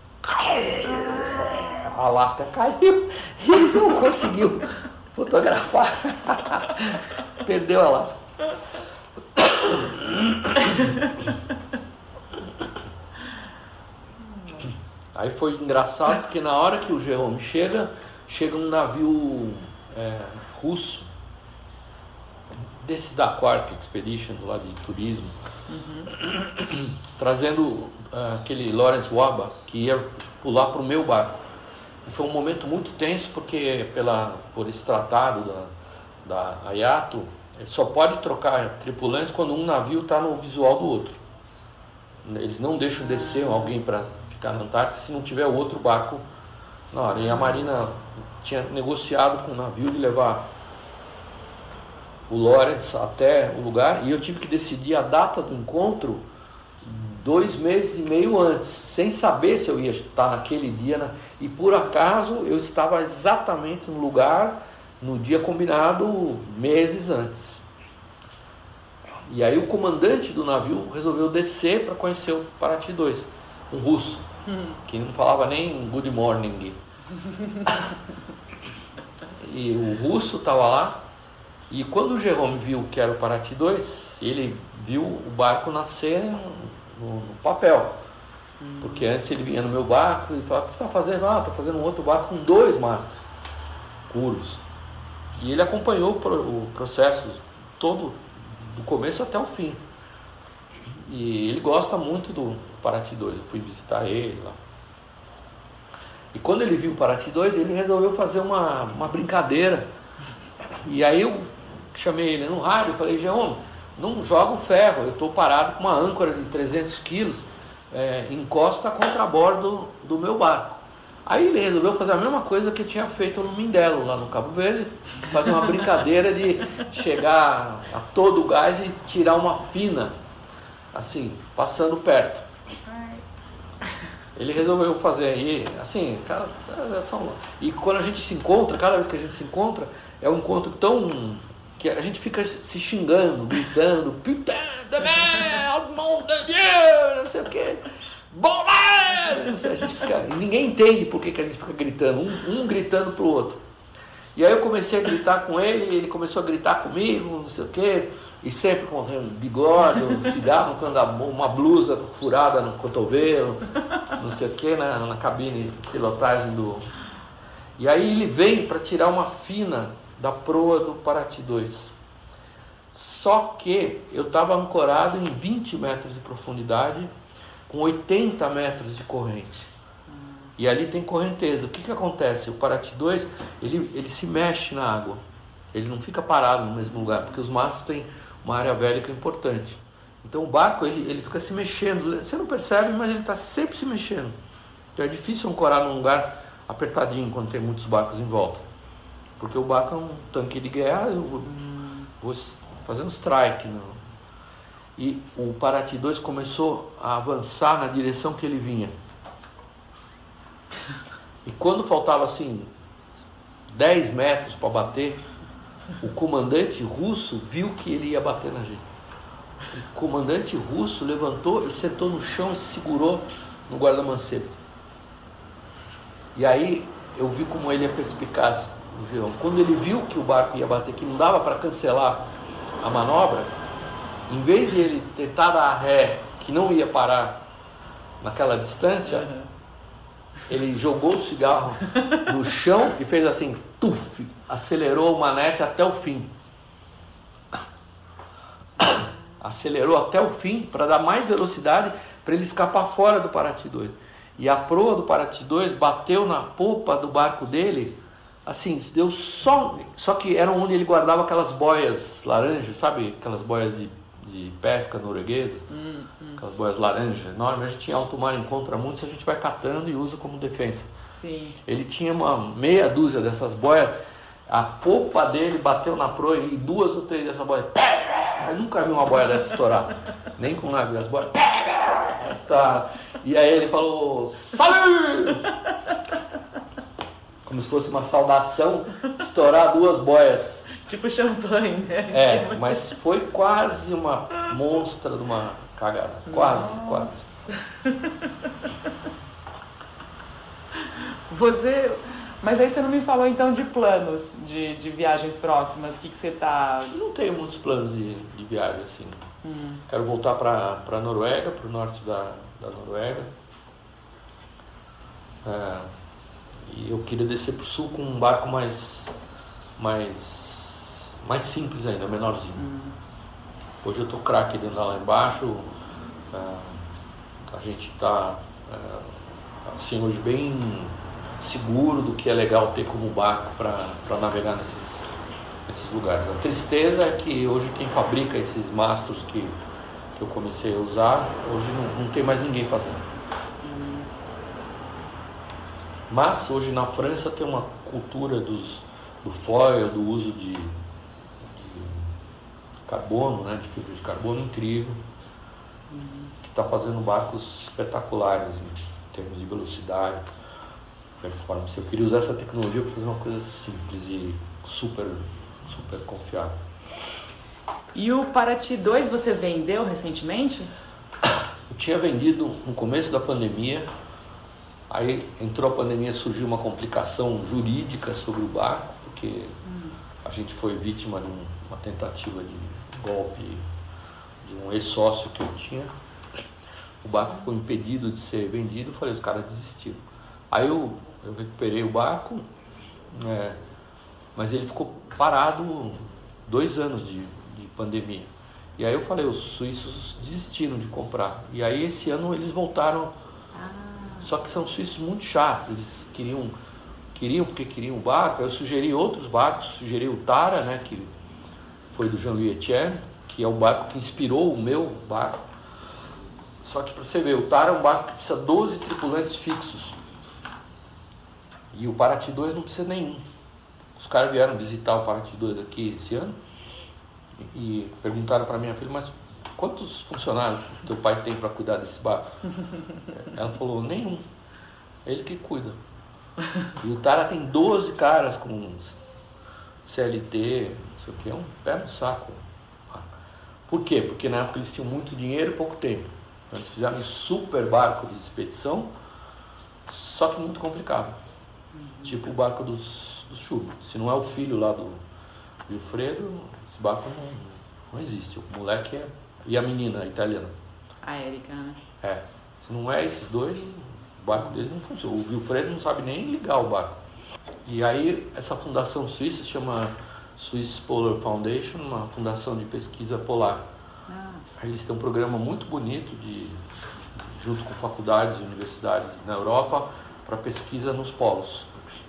a lasca caiu e ele não conseguiu fotografar. Perdeu a lasca. Aí foi engraçado porque na hora que o Jerome chega, chega um navio é, russo, desses da Quark Expedition, lá de turismo, uhum. trazendo uh, aquele Lawrence Waba, que ia pular para o meu barco. E foi um momento muito tenso porque pela, por esse tratado da, da Ayato, só pode trocar tripulantes quando um navio está no visual do outro. Eles não deixam descer alguém para ficar na Antártica se não tiver outro barco na hora. E a Marina tinha negociado com o navio de levar o Lawrence até o lugar, e eu tive que decidir a data do encontro dois meses e meio antes, sem saber se eu ia estar naquele dia, né? E por acaso eu estava exatamente no lugar, no dia combinado, meses antes. E aí o comandante do navio resolveu descer para conhecer o Paraty dois, um russo, hum. que não falava nem good morning. E o russo estava lá, e quando o Jerome viu que era o Paraty dois, ele viu o barco nascer no, no papel. Hum. Porque antes ele vinha no meu barco e falava: o que você está fazendo? Ah, estou fazendo um outro barco com dois mastros curvos. E ele acompanhou o, pro, o processo todo, do começo até o fim. E ele gosta muito do Paraty dois, eu fui visitar ele lá. E quando ele viu o Paraty dois, ele resolveu fazer uma, uma brincadeira. E aí eu chamei ele no rádio e falei: Jerome, não joga o ferro, eu estou parado com uma âncora de trezentos quilos, é, encosta contra bordo do meu barco. Aí ele resolveu fazer a mesma coisa que tinha feito no Mindelo, lá no Cabo Verde, fazer uma brincadeira de chegar a todo o gás e tirar uma fina, assim, passando perto. Ele resolveu fazer aí, assim, cada, são, e quando a gente se encontra, cada vez que a gente se encontra, é um encontro tão, que a gente fica se xingando, gritando, putain de merde, mon de Dieu, não sei o que, bom, não sei, a gente fica, e ninguém entende por que, que a gente fica gritando, um, um gritando pro outro. E aí eu comecei a gritar com ele, ele começou a gritar comigo, não sei o que, e sempre com um bigode, um cigarro, uma blusa furada no cotovelo, não sei o que, na, na cabine de pilotagem do... E aí ele vem para tirar uma fina da proa do Paraty dois. Só que eu estava ancorado em vinte metros de profundidade, com oitenta metros de corrente. E ali tem correnteza. O que, que acontece? O Paraty dois, ele, ele se mexe na água. Ele não fica parado no mesmo lugar, porque os mastros têm uma área vélica importante. Então o barco, ele, ele fica se mexendo. Você não percebe, mas ele está sempre se mexendo. Então é difícil ancorar num lugar apertadinho quando tem muitos barcos em volta. Porque o barco é um tanque de guerra, eu vou, vou fazendo strike. Não. E o Paraty dois começou a avançar na direção que ele vinha. E quando faltava assim dez metros para bater, o comandante russo viu que ele ia bater na gente. O comandante russo levantou e sentou no chão e se segurou no guarda-mancebo. E aí eu vi como ele é perspicaz, o Jerome. Quando ele viu que o barco ia bater, que não dava para cancelar a manobra, em vez de ele tentar dar ré, que não ia parar naquela distância, uhum. ele jogou o cigarro no chão e fez assim, tuf, acelerou o manete até o fim. Acelerou até o fim para dar mais velocidade para ele escapar fora do Paraty dois. E a proa do Paraty dois bateu na popa do barco dele, assim, deu só... Só que era onde ele guardava aquelas boias laranjas, sabe? Aquelas boias de, de pesca norueguesa, hum, hum. aquelas boias laranjas enormes. A gente em alto mar encontra muitos, a gente vai catando e usa como defesa. Sim. Ele tinha uma meia dúzia dessas boias, a popa dele bateu na proa e duas ou três dessas boias. Eu nunca vi uma boia dessa estourar, nem com navio, as boias. E aí ele falou, salve! Como se fosse uma saudação, estourar duas boias. Tipo champanhe, né? É, mas foi quase uma monstra de uma cagada. Quase, Nossa. quase. Você... Mas aí você não me falou então de planos de, de viagens próximas, o que, que você tá... Não tenho muitos planos de, de viagem assim. Hum. Quero voltar para a Noruega, para o norte da, da Noruega. É, e eu queria descer para o sul com um barco mais, mais, mais simples ainda, menorzinho. Hum. Hoje eu estou craque de andar lá embaixo. É, a gente está é, assim, hoje bem... seguro do que é legal ter como barco para navegar nesses, nesses lugares. A tristeza é que hoje quem fabrica esses mastros que, que eu comecei a usar, hoje não, não tem mais ninguém fazendo. Mas hoje na França tem uma cultura dos, do foil, do uso de, de carbono, né, de fibra de carbono incrível, uhum. que está fazendo barcos espetaculares em termos de velocidade, performance. Eu queria usar essa tecnologia para fazer uma coisa simples e super, super confiável. E o Paraty dois você vendeu recentemente? Eu tinha vendido no começo da pandemia, aí entrou a pandemia, surgiu uma complicação jurídica sobre o barco, porque hum. a gente foi vítima de uma tentativa de golpe de um ex-sócio que eu tinha. O barco ficou impedido de ser vendido, eu falei, os caras desistiram. Aí eu, eu recuperei o barco, é, mas ele ficou parado dois anos de, de pandemia. E aí eu falei, os suíços desistiram de comprar. E aí esse ano eles voltaram, ah. só que são suíços muito chatos, eles queriam, queriam porque queriam o barco. Eu sugeri outros barcos, sugeri o Tara, né, que foi do Jean-Louis Etienne, que é o barco que inspirou o meu barco. Só que para você ver, o Tara é um barco que precisa de doze tripulantes fixos. E o Paraty dois não precisa nenhum. Os caras vieram visitar o Paraty dois aqui esse ano e perguntaram para minha filha, mas quantos funcionários teu pai tem para cuidar desse barco? Ela falou, nenhum. Ele que cuida. E o Tara tem doze caras com C L T, não sei o que, é um pé no saco. Por quê? Porque na época eles tinham muito dinheiro e pouco tempo. Então eles fizeram um super barco de expedição, só que muito complicado. Uhum. Tipo o barco dos, dos Chub. Se não é o filho lá do Wilfredo, esse barco não, não existe. O moleque é... E a menina a italiana. A Érica, né? É. Se não é esses dois, o barco deles não funciona. O Wilfredo não sabe nem ligar o barco. E aí, essa fundação suíça se chama Swiss Polar Foundation, uma fundação de pesquisa polar. Ah. Aí eles têm um programa muito bonito, de, junto com faculdades e universidades na Europa, para pesquisa nos polos.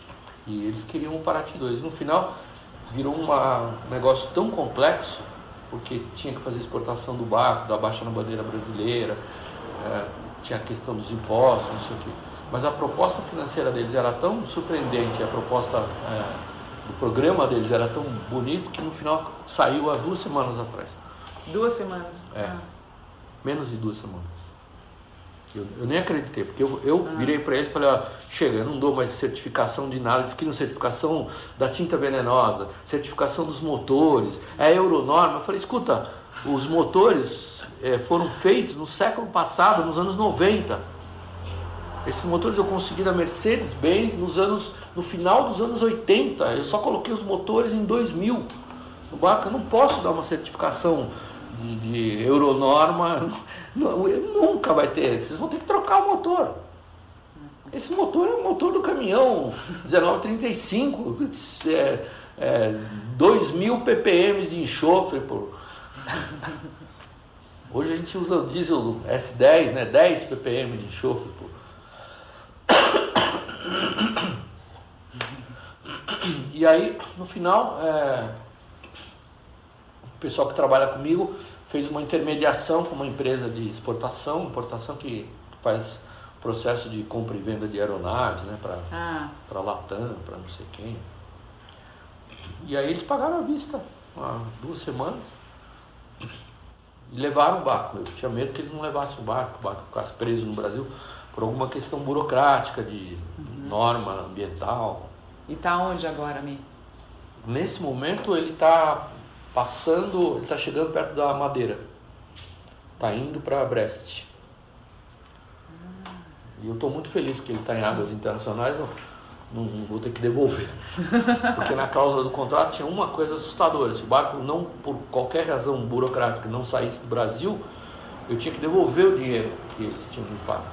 E eles queriam o Paraty dois. No final, virou uma, um negócio tão complexo, porque tinha que fazer exportação do barco, da baixa na bandeira brasileira, é, tinha a questão dos impostos, não sei o quê. Mas a proposta financeira deles era tão surpreendente, a proposta é, do programa deles era tão bonito, que no final saiu há duas semanas atrás. Duas semanas? É, ah. menos de duas semanas. Eu, eu nem acreditei, porque eu, eu ah. virei para ele e falei, ó, chega, eu não dou mais certificação de nada, eles queriam certificação da tinta venenosa, certificação dos motores, é a Euronorma. Eu falei, escuta, os motores é, foram feitos no século passado, nos anos noventa. Esses motores eu consegui da Mercedes-Benz nos anos, no final dos anos oitenta, eu só coloquei os motores em dois mil no barco, eu não posso dar uma certificação de, de Euronorma, não, nunca vai ter, vocês vão ter que trocar o motor. Esse motor é o motor do caminhão dezenove trinta e cinco, é, é, dois mil ppm de enxofre. Por... Hoje a gente usa o diesel S dez, né, dez ppm de enxofre. Por... E aí, no final, é, o pessoal que trabalha comigo fez uma intermediação com uma empresa de exportação, importação que faz processo de compra e venda de aeronaves, né, para ah. para Latam, para não sei quem. E aí eles pagaram à vista, há duas semanas, e levaram o barco. Eu tinha medo que eles não levassem o barco, o barco ficasse preso no Brasil por alguma questão burocrática de uhum. norma ambiental. E está onde agora, Mi? Nesse momento ele está passando, ele está chegando perto da Madeira. Está indo para Brest. Ah. E eu estou muito feliz que ele está em águas internacionais, não, não, não vou ter que devolver. Porque na cláusula do contrato tinha uma coisa assustadora. Se o barco não, por qualquer razão burocrática, não saísse do Brasil, eu tinha que devolver o dinheiro que eles tinham me pago.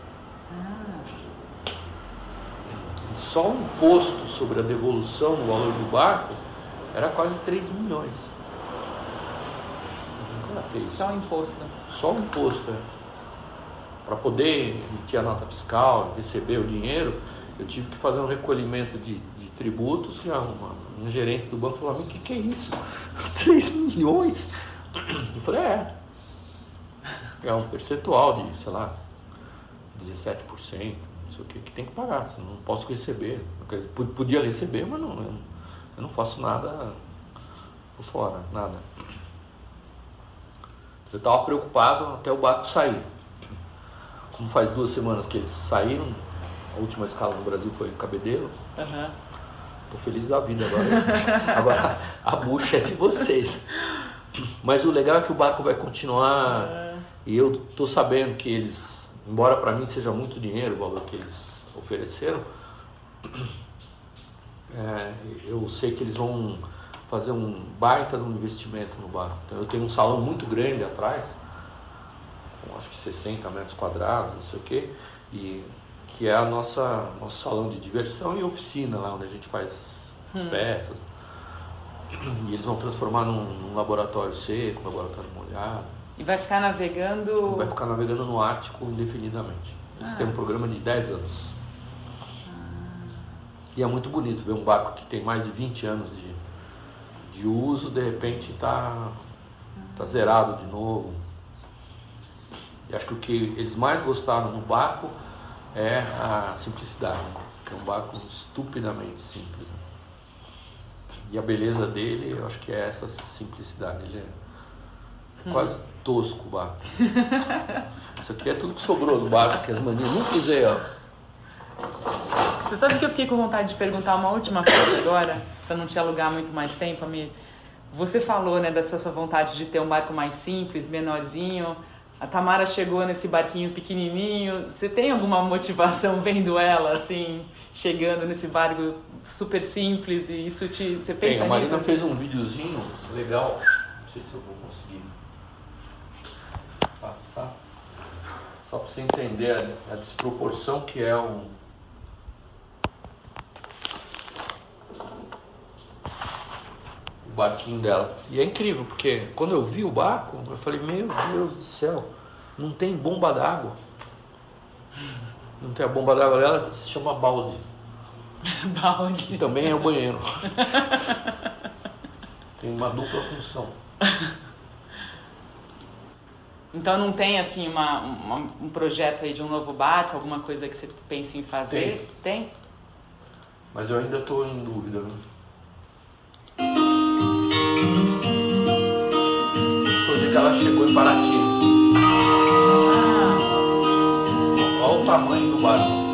Só o imposto sobre a devolução no valor do barco era quase três milhões. Só o imposto? Só o imposto, é. Para poder emitir a nota fiscal, receber o dinheiro, eu tive que fazer um recolhimento de, de tributos, que uma, um gerente do banco falou, mas o que, que é isso? três milhões? Eu falei, é. É um percentual de, sei lá, dezessete por cento. Não sei o que, que tem que pagar, eu não posso receber. Podia receber, mas não, eu não faço nada por fora, nada. Eu estava preocupado até o barco sair. Como faz duas semanas que eles saíram, a última escala no Brasil foi em Cabedelo. Uhum. Tô feliz da vida agora. Agora a bucha é de vocês. Mas o legal é que o barco vai continuar. Uhum. E eu tô sabendo que eles, embora para mim seja muito dinheiro o valor que eles ofereceram, é, eu sei que eles vão fazer um baita de um investimento no barco. Então eu tenho um salão muito grande atrás, com acho que sessenta metros quadrados, não sei o quê, e que é a nossa nosso salão de diversão e oficina lá onde a gente faz as hum. peças. E eles vão transformar num, num laboratório seco, um laboratório molhado. E vai ficar navegando... Vai ficar navegando no Ártico indefinidamente. Eles ah. têm um programa de dez anos. Ah. E é muito bonito ver um barco que tem mais de vinte anos de, de uso, de repente está tá zerado de novo. E acho que o que eles mais gostaram no barco é a simplicidade. É um barco estupidamente simples. E a beleza dele, eu acho que é essa simplicidade. Ele é quase tosco o barco. Isso aqui é tudo que sobrou do barco, que as manias nunca usei, ó. Você sabe que eu fiquei com vontade de perguntar uma última coisa agora, para não te alugar muito mais tempo, Amir? Você falou, né, dessa sua vontade de ter um barco mais simples, menorzinho. A Tamara chegou nesse barquinho pequenininho. Você tem alguma motivação vendo ela, assim, chegando nesse barco super simples e isso te... Você pensa tem, a Marina nisso? fez um videozinho legal. Não sei se eu vou conseguir passar. Só para você entender a, a desproporção que é um... o barquinho dela. E é incrível, porque quando eu vi o barco, eu falei, meu Deus do céu, não tem bomba d'água. Não tem a bomba d'água dela, se chama balde. Balde. E também é o banheiro. Tem uma dupla função. Então não tem assim uma, uma, um projeto aí de um novo barco, alguma coisa que você pense em fazer? Tem. Tem? Mas eu ainda estou em dúvida, né? Foi que ela chegou em Paraty. Ah. Olha o tamanho do barco.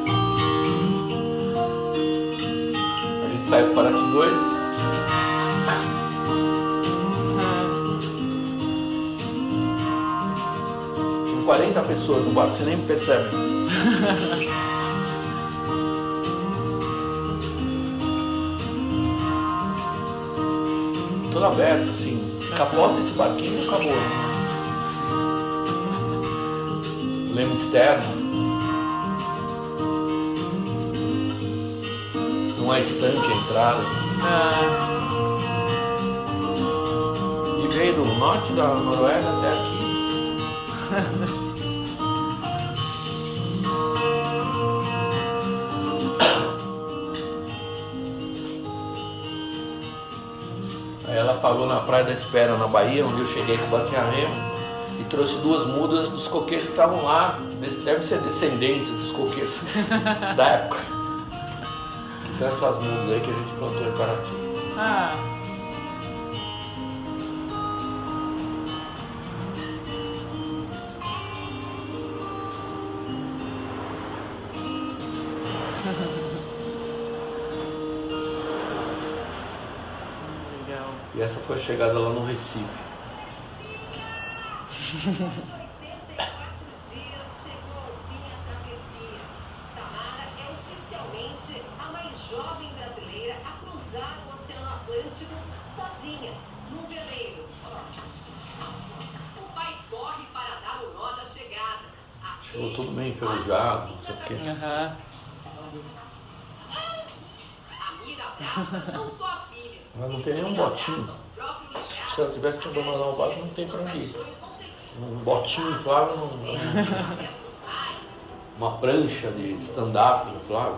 A gente saiu do Paraty dois. Tem quarenta pessoas no barco, você nem percebe. Todo aberto, assim. Se capota esse barquinho, acabou. Leme externo. Não há estanque a entrada. Ah. E veio do norte da Noruega até aqui. Aí ela parou na Praia da Espera, na Bahia, onde eu cheguei com o barquinho a remo, e trouxe duas mudas dos coqueiros que estavam lá. Devem ser descendentes dos coqueiros da época. Que são essas mudas aí que a gente plantou em Paraty. Ah. E essa foi a chegada lá no Recife. Tamara é oficialmente a mais jovem brasileira a cruzar o Oceano Atlântico sozinha, num veleiro. O pai corre para dar o nó da chegada. Chegou tudo meio enferrujado, não sei o quê. Uhum. A Mira abraça não só a filha. Mas não tem nenhum botinho. Se ela tivesse que abandonar o barco, não tem pra onde ir. Um botinho inflável, não, não. Uma prancha de stand-up inflável.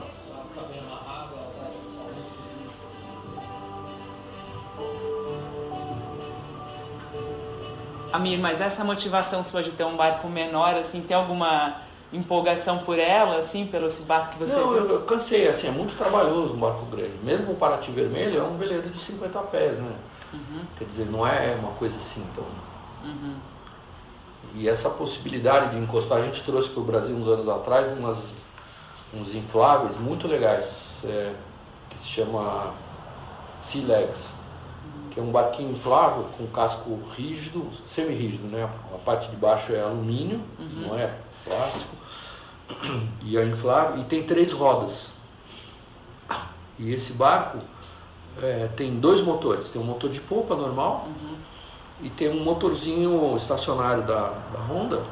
Amir, mas essa motivação sua de ter um barco menor, assim, tem alguma empolgação por ela, assim, pelo esse barco que você... Não, eu, eu cansei, assim, é muito trabalhoso um barco grande. Mesmo o Paraty Vermelho é um veleiro de cinquenta pés, né? Uhum. Quer dizer, não é uma coisa assim tão... Uhum. E essa possibilidade de encostar, a gente trouxe para o Brasil uns anos atrás umas, uns infláveis muito legais, é, que se chama Sea Legs, que é um barquinho inflável com casco rígido, semi-rígido, né? A parte de baixo é alumínio, uhum. não é plástico, e é inflável, e tem três rodas. E esse barco é, tem dois motores, tem um motor de polpa normal, uhum. e tem um motorzinho estacionário da, da Honda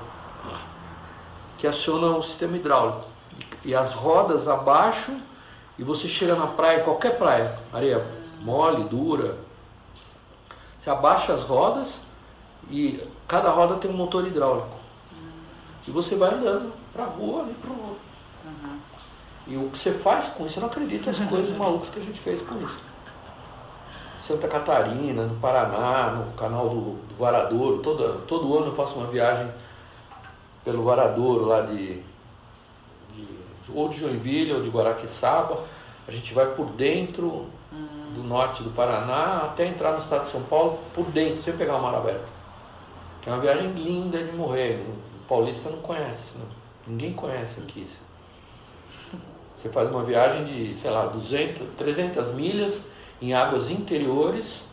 que aciona o sistema hidráulico. E as rodas abaixo, e você chega na praia, qualquer praia, areia mole, dura, você abaixa as rodas e cada roda tem um motor hidráulico. E você vai andando pra rua e pro outro. Uhum. E o que você faz com isso, eu não acredito as coisas malucas que a gente fez com isso. Santa Catarina, no Paraná, no canal do, do Varadouro, todo, todo ano eu faço uma viagem pelo Varadouro lá de, de ou de Joinville ou de Guaraqueçaba. A gente vai por dentro hum. do norte do Paraná até entrar no estado de São Paulo, por dentro, sem pegar o mar aberto. Que é uma viagem linda de morrer. O paulista não conhece, né? Ninguém conhece aqui isso. Você faz uma viagem de, sei lá, duzentas, trezentas milhas em águas interiores,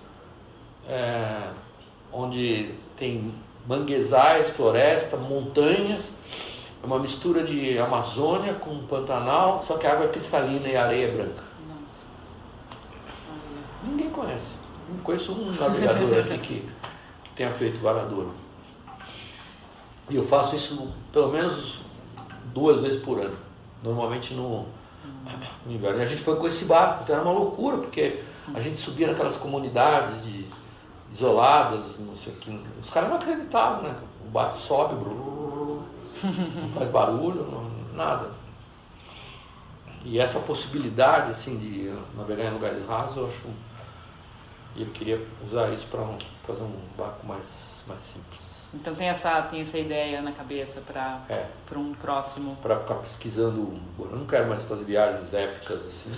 é, onde tem manguezais, floresta, montanhas, é uma mistura de Amazônia com Pantanal, só que a água é cristalina e a areia é branca. Nossa. Ninguém conhece. Não conheço um navegador aqui que, que tenha feito Varadouro. E eu faço isso pelo menos duas vezes por ano, normalmente no, no inverno. E a gente foi com esse barco, então era uma loucura, porque a gente subia naquelas comunidades de, isoladas, não sei o que. Os caras não acreditavam, né? O barco sobe, brrr, não faz barulho, não, nada. E essa possibilidade assim, de navegar em lugares rasos, eu acho. E eu queria usar isso para fazer um barco mais, mais simples. Então tem essa, tem essa ideia na cabeça para é. para um próximo. Para ficar pesquisando. Eu não quero mais fazer viagens épicas assim.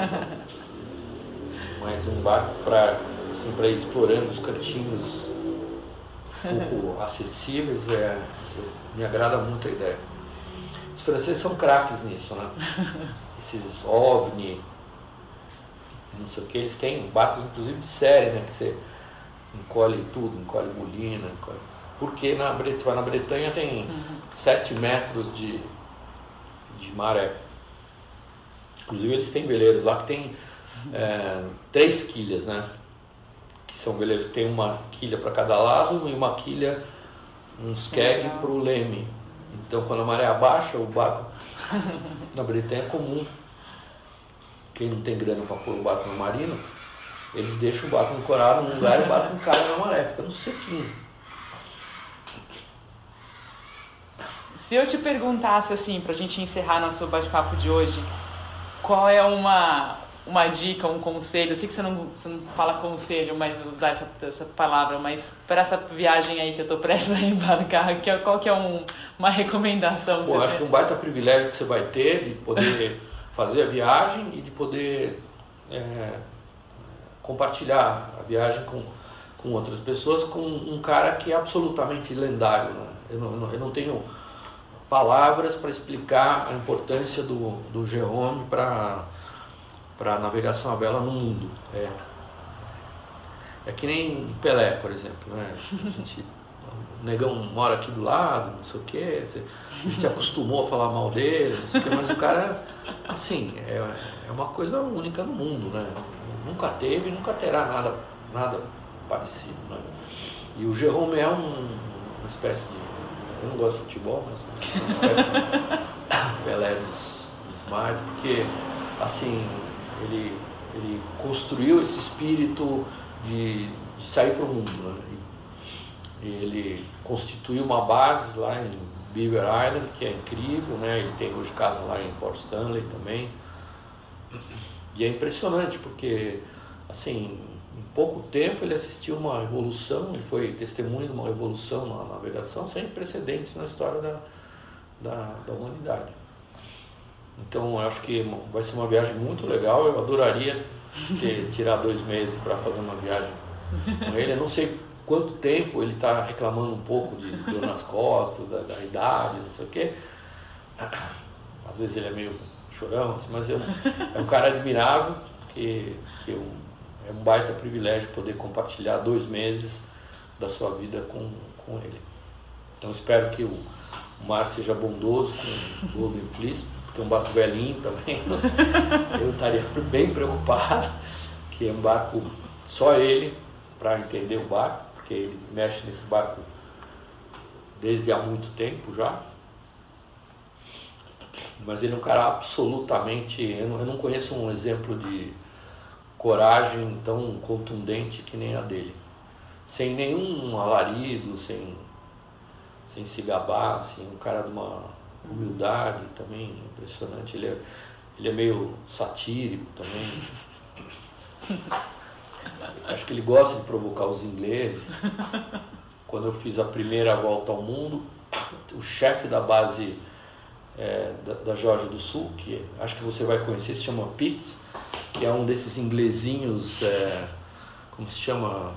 Mas um barco para assim, para ir explorando os cantinhos um pouco acessíveis, é, me agrada muito a ideia. Os franceses são craques nisso, né? Esses OVNI, não sei o que, eles têm barcos inclusive de série, né? Que você encolhe tudo, encolhe bolina, encolhe... Porque na, você vai na Bretanha tem uhum. sete metros de, de maré. Inclusive eles têm veleiros lá que tem É, três quilhas, né? Que são veleiros que tem uma quilha para cada lado e uma quilha, um skeg para o leme. Então, quando a maré abaixa, o barco na Bretanha é comum. Quem não tem grana para pôr o barco no marino, eles deixam o barco ancorado num lugar e o barco encara na maré, fica no sequinho. Se eu te perguntasse assim, pra gente encerrar nosso bate-papo de hoje, qual é uma, uma dica, um conselho? Eu sei que você não, você não fala conselho, mas usar essa, essa palavra, mas para essa viagem aí que eu tô prestes a embarcar, que é, qual que é um, uma recomendação? Bom, acho tem? que um baita privilégio que você vai ter de poder fazer a viagem e de poder é, compartilhar a viagem com, com outras pessoas, com um cara que é absolutamente lendário, né? Eu não, eu não tenho palavras para explicar a importância do, do Jérôme para a navegação a vela no mundo. É, é que nem Pelé, por exemplo, né? A gente, o negão mora aqui do lado, não sei o quê, a gente acostumou a falar mal dele, não sei o quê, mas o cara, assim, é, é uma coisa única no mundo, né? Nunca teve, nunca terá nada, nada parecido, né? E o Jérôme é um, uma espécie de... Eu não gosto de futebol, mas uma espécie de Pelé dos, dos mares, porque, assim, ele, ele construiu esse espírito de, de sair para o mundo, né? E, e ele constituiu uma base lá em Beaver Island, que é incrível, né? Ele tem hoje casa lá em Port Stanley também. E é impressionante, porque, assim, em pouco tempo ele assistiu uma revolução, ele foi testemunha de uma revolução na navegação sem precedentes na história da, da, da humanidade. Então eu acho que vai ser uma viagem muito legal, eu adoraria ter, tirar dois meses para fazer uma viagem com ele. Eu não sei quanto tempo ele está reclamando um pouco de dor nas costas, da, da idade, não sei o quê. Às vezes ele é meio chorão, assim, mas é um, é um cara admirável, que, que eu, é um baita privilégio poder compartilhar dois meses da sua vida com, com ele. Então espero que o, o mar seja bondoso com o Golden Fleece, porque é um barco velhinho também. Eu estaria bem preocupado, que é um barco só ele para entender o barco, porque ele mexe nesse barco desde há muito tempo já. Mas ele é um cara absolutamente... Eu não, eu não conheço um exemplo de coragem tão contundente que nem a dele. Sem nenhum alarido, sem, sem se gabar, assim, um cara de uma humildade também impressionante. Ele é, ele é meio satírico também. Acho que ele gosta de provocar os ingleses. Quando eu fiz a primeira volta ao mundo, o chefe da base é, da, da Geórgia do Sul, que acho que você vai conhecer, se chama Pitts, que é um desses inglesinhos, é, como se chama,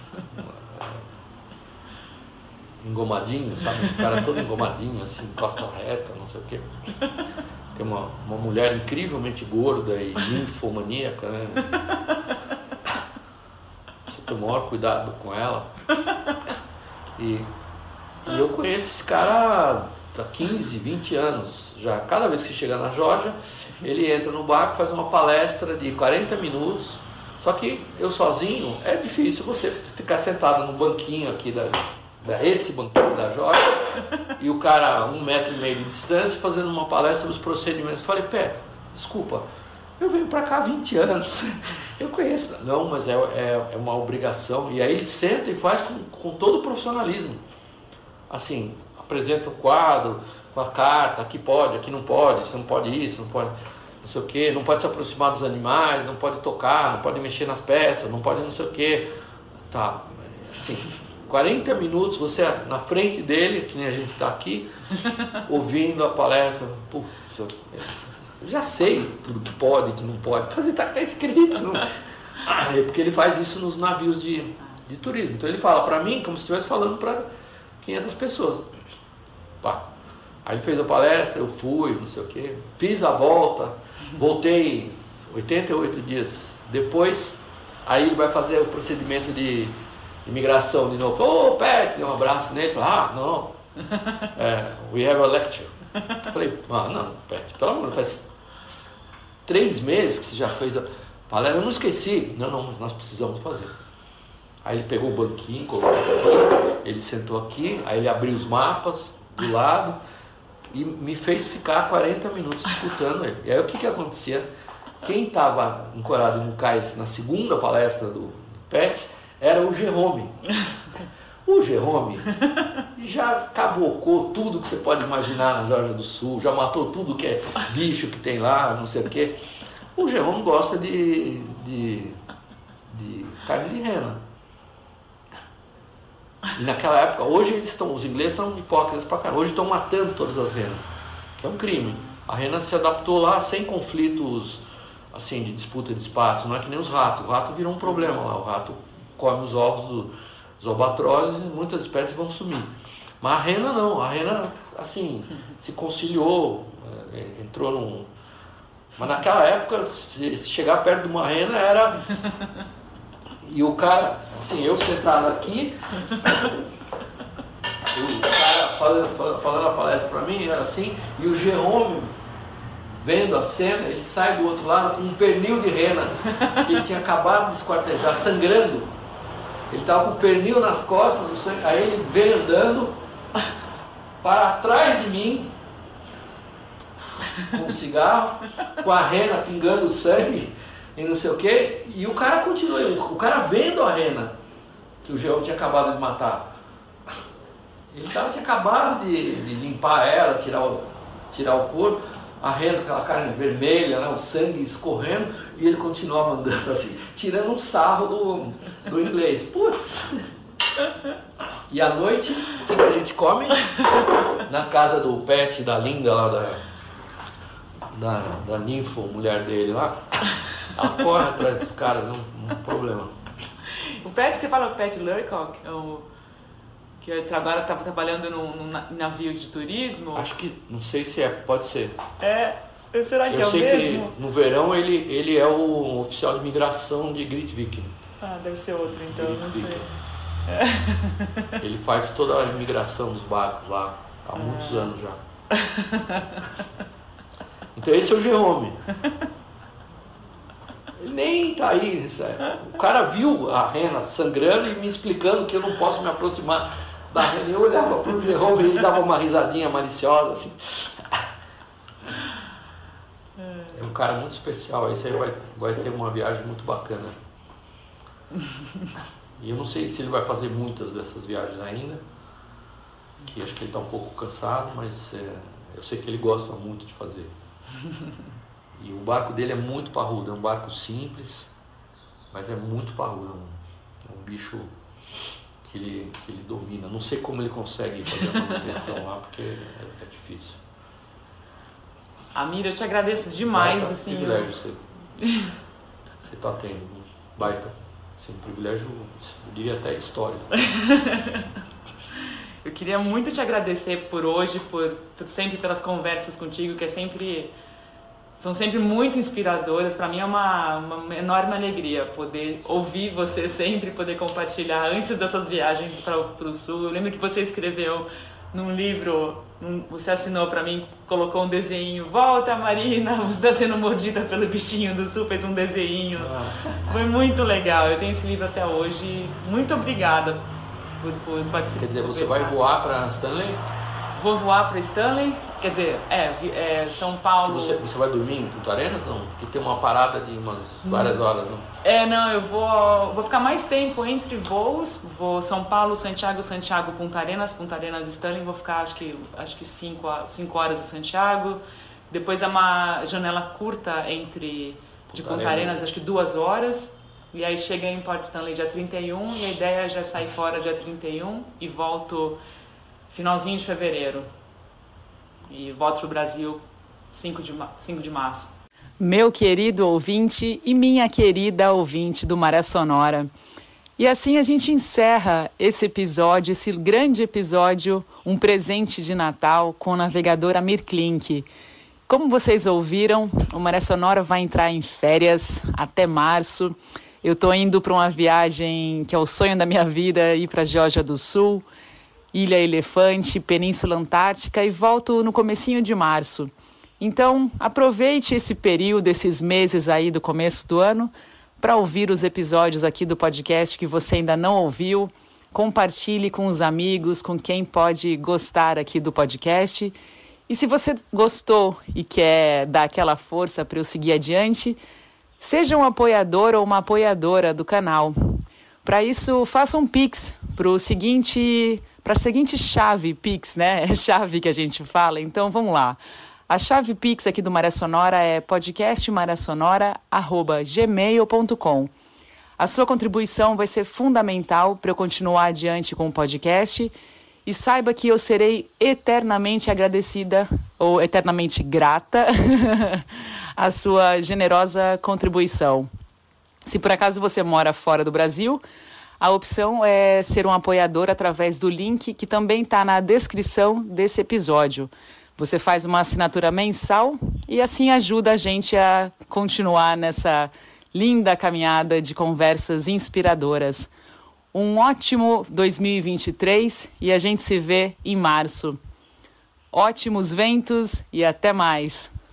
engomadinho, sabe? O cara todo engomadinho, assim, costa reta, não sei o quê. Tem uma, uma mulher incrivelmente gorda e ninfomaníaca, né? Você tem o maior cuidado com ela. E, e eu conheço esse cara há quinze, vinte anos já. Cada vez que chega na Geórgia, ele entra no barco, faz uma palestra de quarenta minutos. Só que eu sozinho, é difícil você ficar sentado no banquinho aqui, da, da, esse banquinho da Geórgia, e o cara a um metro e meio de distância fazendo uma palestra dos procedimentos. Eu falei, Pet, desculpa, eu venho para cá há vinte anos, eu conheço. Não, mas é, é, é uma obrigação. E aí ele senta e faz com, com todo o profissionalismo. Assim, apresenta o quadro com a carta, aqui pode, aqui não pode, você não pode isso, não pode não sei o que, não pode se aproximar dos animais, não pode tocar, não pode mexer nas peças, não pode não sei o que. Tá, assim, quarenta minutos você na frente dele, que nem a gente está aqui, ouvindo a palestra. Putz, eu já sei tudo que pode e que não pode, mas está tá escrito. Não? É porque ele faz isso nos navios de, de turismo. Então ele fala para mim como se estivesse falando para quinhentas pessoas. Pá. Aí ele fez a palestra, eu fui, não sei o quê, fiz a volta, voltei oitenta e oito dias depois, aí ele vai fazer o procedimento de imigração de novo. Ô, oh, Pet, deu um abraço nele, falei, ah, não, não, é, we have a lecture. Eu falei, ah, não, Pet, pelo amor, faz três meses que você já fez a palestra, eu não esqueci. Não, não, mas nós precisamos fazer. Aí ele pegou o banquinho, colocou aqui, ele sentou aqui, aí ele abriu os mapas do lado, e me fez ficar quarenta minutos escutando ele. E aí o que que acontecia? Quem estava ancorado no cais na segunda palestra do, do Pet era o Jerome. O Jerome já cavocou tudo que você pode imaginar na Geórgia do Sul, já matou tudo que é bicho que tem lá, não sei o quê. O Jerome gosta de, de, de carne de rena. E naquela época, hoje eles estão, os ingleses são hipócritas pra caramba, hoje estão matando todas as renas, que é um crime. A rena se adaptou lá sem conflitos, assim, de disputa de espaço, não é que nem os ratos. O rato virou um problema lá, o rato come os ovos do, dos albatrozes e muitas espécies vão sumir. Mas a rena não, a rena, assim, se conciliou, entrou num... Mas naquela época, se chegar perto de uma rena era... E o cara, assim, eu sentado aqui, o cara falando, falando a palestra para mim, era assim, e o Jerome, vendo a cena, ele sai do outro lado com um pernil de rena, que ele tinha acabado de esquartejar, sangrando. Ele estava com o pernil nas costas, o sangue, aí ele veio andando para trás de mim, com um cigarro, com a rena pingando sangue, e não sei o que, e o cara continua, o cara vendo a rena que o Jerome tinha acabado de matar. Ele tava, tinha acabado de, de limpar ela, tirar o, tirar o couro, a rena com aquela carne vermelha, né, o sangue escorrendo, e ele continuava andando assim, tirando um sarro do, do inglês. Putz! E à noite, o que, que a gente come? Na casa do Pet, da Linda lá, da, da, da ninfo, mulher dele lá. Ela corre atrás dos caras, não, não é problema. Pat, você fala o Pat Lurcock, é o, que agora estava trabalhando num, num navio de turismo. Acho que, não sei se é, pode ser. É, será que eu é o sei mesmo? Que no verão ele, ele é o oficial de imigração de Grytviken. Ah, deve ser outro então, não sei. É. Ele faz toda a imigração dos barcos lá, há ah. muitos anos já. Então esse é o Jerome. Ele nem tá aí, sabe? O cara viu a rena sangrando e me explicando que eu não posso me aproximar da rena. Eu olhava pro Jerome e ele dava uma risadinha maliciosa assim. É um cara muito especial, esse aí vai, vai ter uma viagem muito bacana. E eu não sei se ele vai fazer muitas dessas viagens ainda, que acho que ele está um pouco cansado, mas é, eu sei que ele gosta muito de fazer. E o barco dele é muito parrudo, é um barco simples, mas é muito parrudo, é um, é um bicho que ele, que ele domina. Não sei como ele consegue fazer a manutenção lá, porque é, é difícil. Amir, eu te agradeço demais. Baita assim, privilégio eu... você está tendo, um baita, assim, um privilégio, eu diria até histórico. Eu queria muito te agradecer por hoje, por, por sempre pelas conversas contigo, que é sempre, são sempre muito inspiradoras. Para mim é uma, uma enorme alegria poder ouvir você sempre, poder compartilhar antes dessas viagens para o Sul. Eu lembro que você escreveu num livro, num, você assinou para mim, colocou um desenho, volta Marina, você está sendo mordida pelo bichinho do Sul, fez um desenho. Ah. Foi muito legal, eu tenho esse livro até hoje. Muito obrigada por, por participar. Quer dizer, você vai voar para Stanley? Vou voar para Stanley, quer dizer, é, é São Paulo. Você, você vai dormir em Punta Arenas, não? Porque tem uma parada de umas várias horas, não? É, não, eu vou, vou ficar mais tempo entre voos. Vou São Paulo, Santiago, Santiago, Punta Arenas, Punta Arenas, Stanley. Vou ficar acho que acho que cinco, cinco horas em Santiago. Depois é uma janela curta entre de Punta, Punta Arenas, acho que duas horas. E aí chega em Port Stanley dia trinta e um e a ideia é já sair fora dia trinta e um e volto finalzinho de fevereiro. E volto pro Brasil cinco de março. Meu querido ouvinte e minha querida ouvinte do Maré Sonora. E assim a gente encerra esse episódio, esse grande episódio, um presente de Natal com o navegador Amir Klink. Como vocês ouviram, o Maré Sonora vai entrar em férias até março. Eu estou indo para uma viagem que é o sonho da minha vida, ir para a Geórgia do Sul, Ilha Elefante, Península Antártica, e volto no comecinho de março. Então, aproveite esse período, esses meses aí do começo do ano, para ouvir os episódios aqui do podcast que você ainda não ouviu. Compartilhe com os amigos, com quem pode gostar aqui do podcast. E se você gostou e quer dar aquela força para eu seguir adiante, seja um apoiador ou uma apoiadora do canal. Para isso, faça um Pix para o seguinte, para a seguinte chave Pix, né? É chave que a gente fala, então vamos lá. A chave Pix aqui do Maré Sonora é podcast maré sonora arroba gmail ponto com. A sua contribuição vai ser fundamental para eu continuar adiante com o podcast. E saiba que eu serei eternamente agradecida ou eternamente grata à sua generosa contribuição. Se por acaso você mora fora do Brasil, a opção é ser um apoiador através do link que também está na descrição desse episódio. Você faz uma assinatura mensal e assim ajuda a gente a continuar nessa linda caminhada de conversas inspiradoras. Um ótimo dois mil e vinte e três e a gente se vê em março. Ótimos ventos e até mais!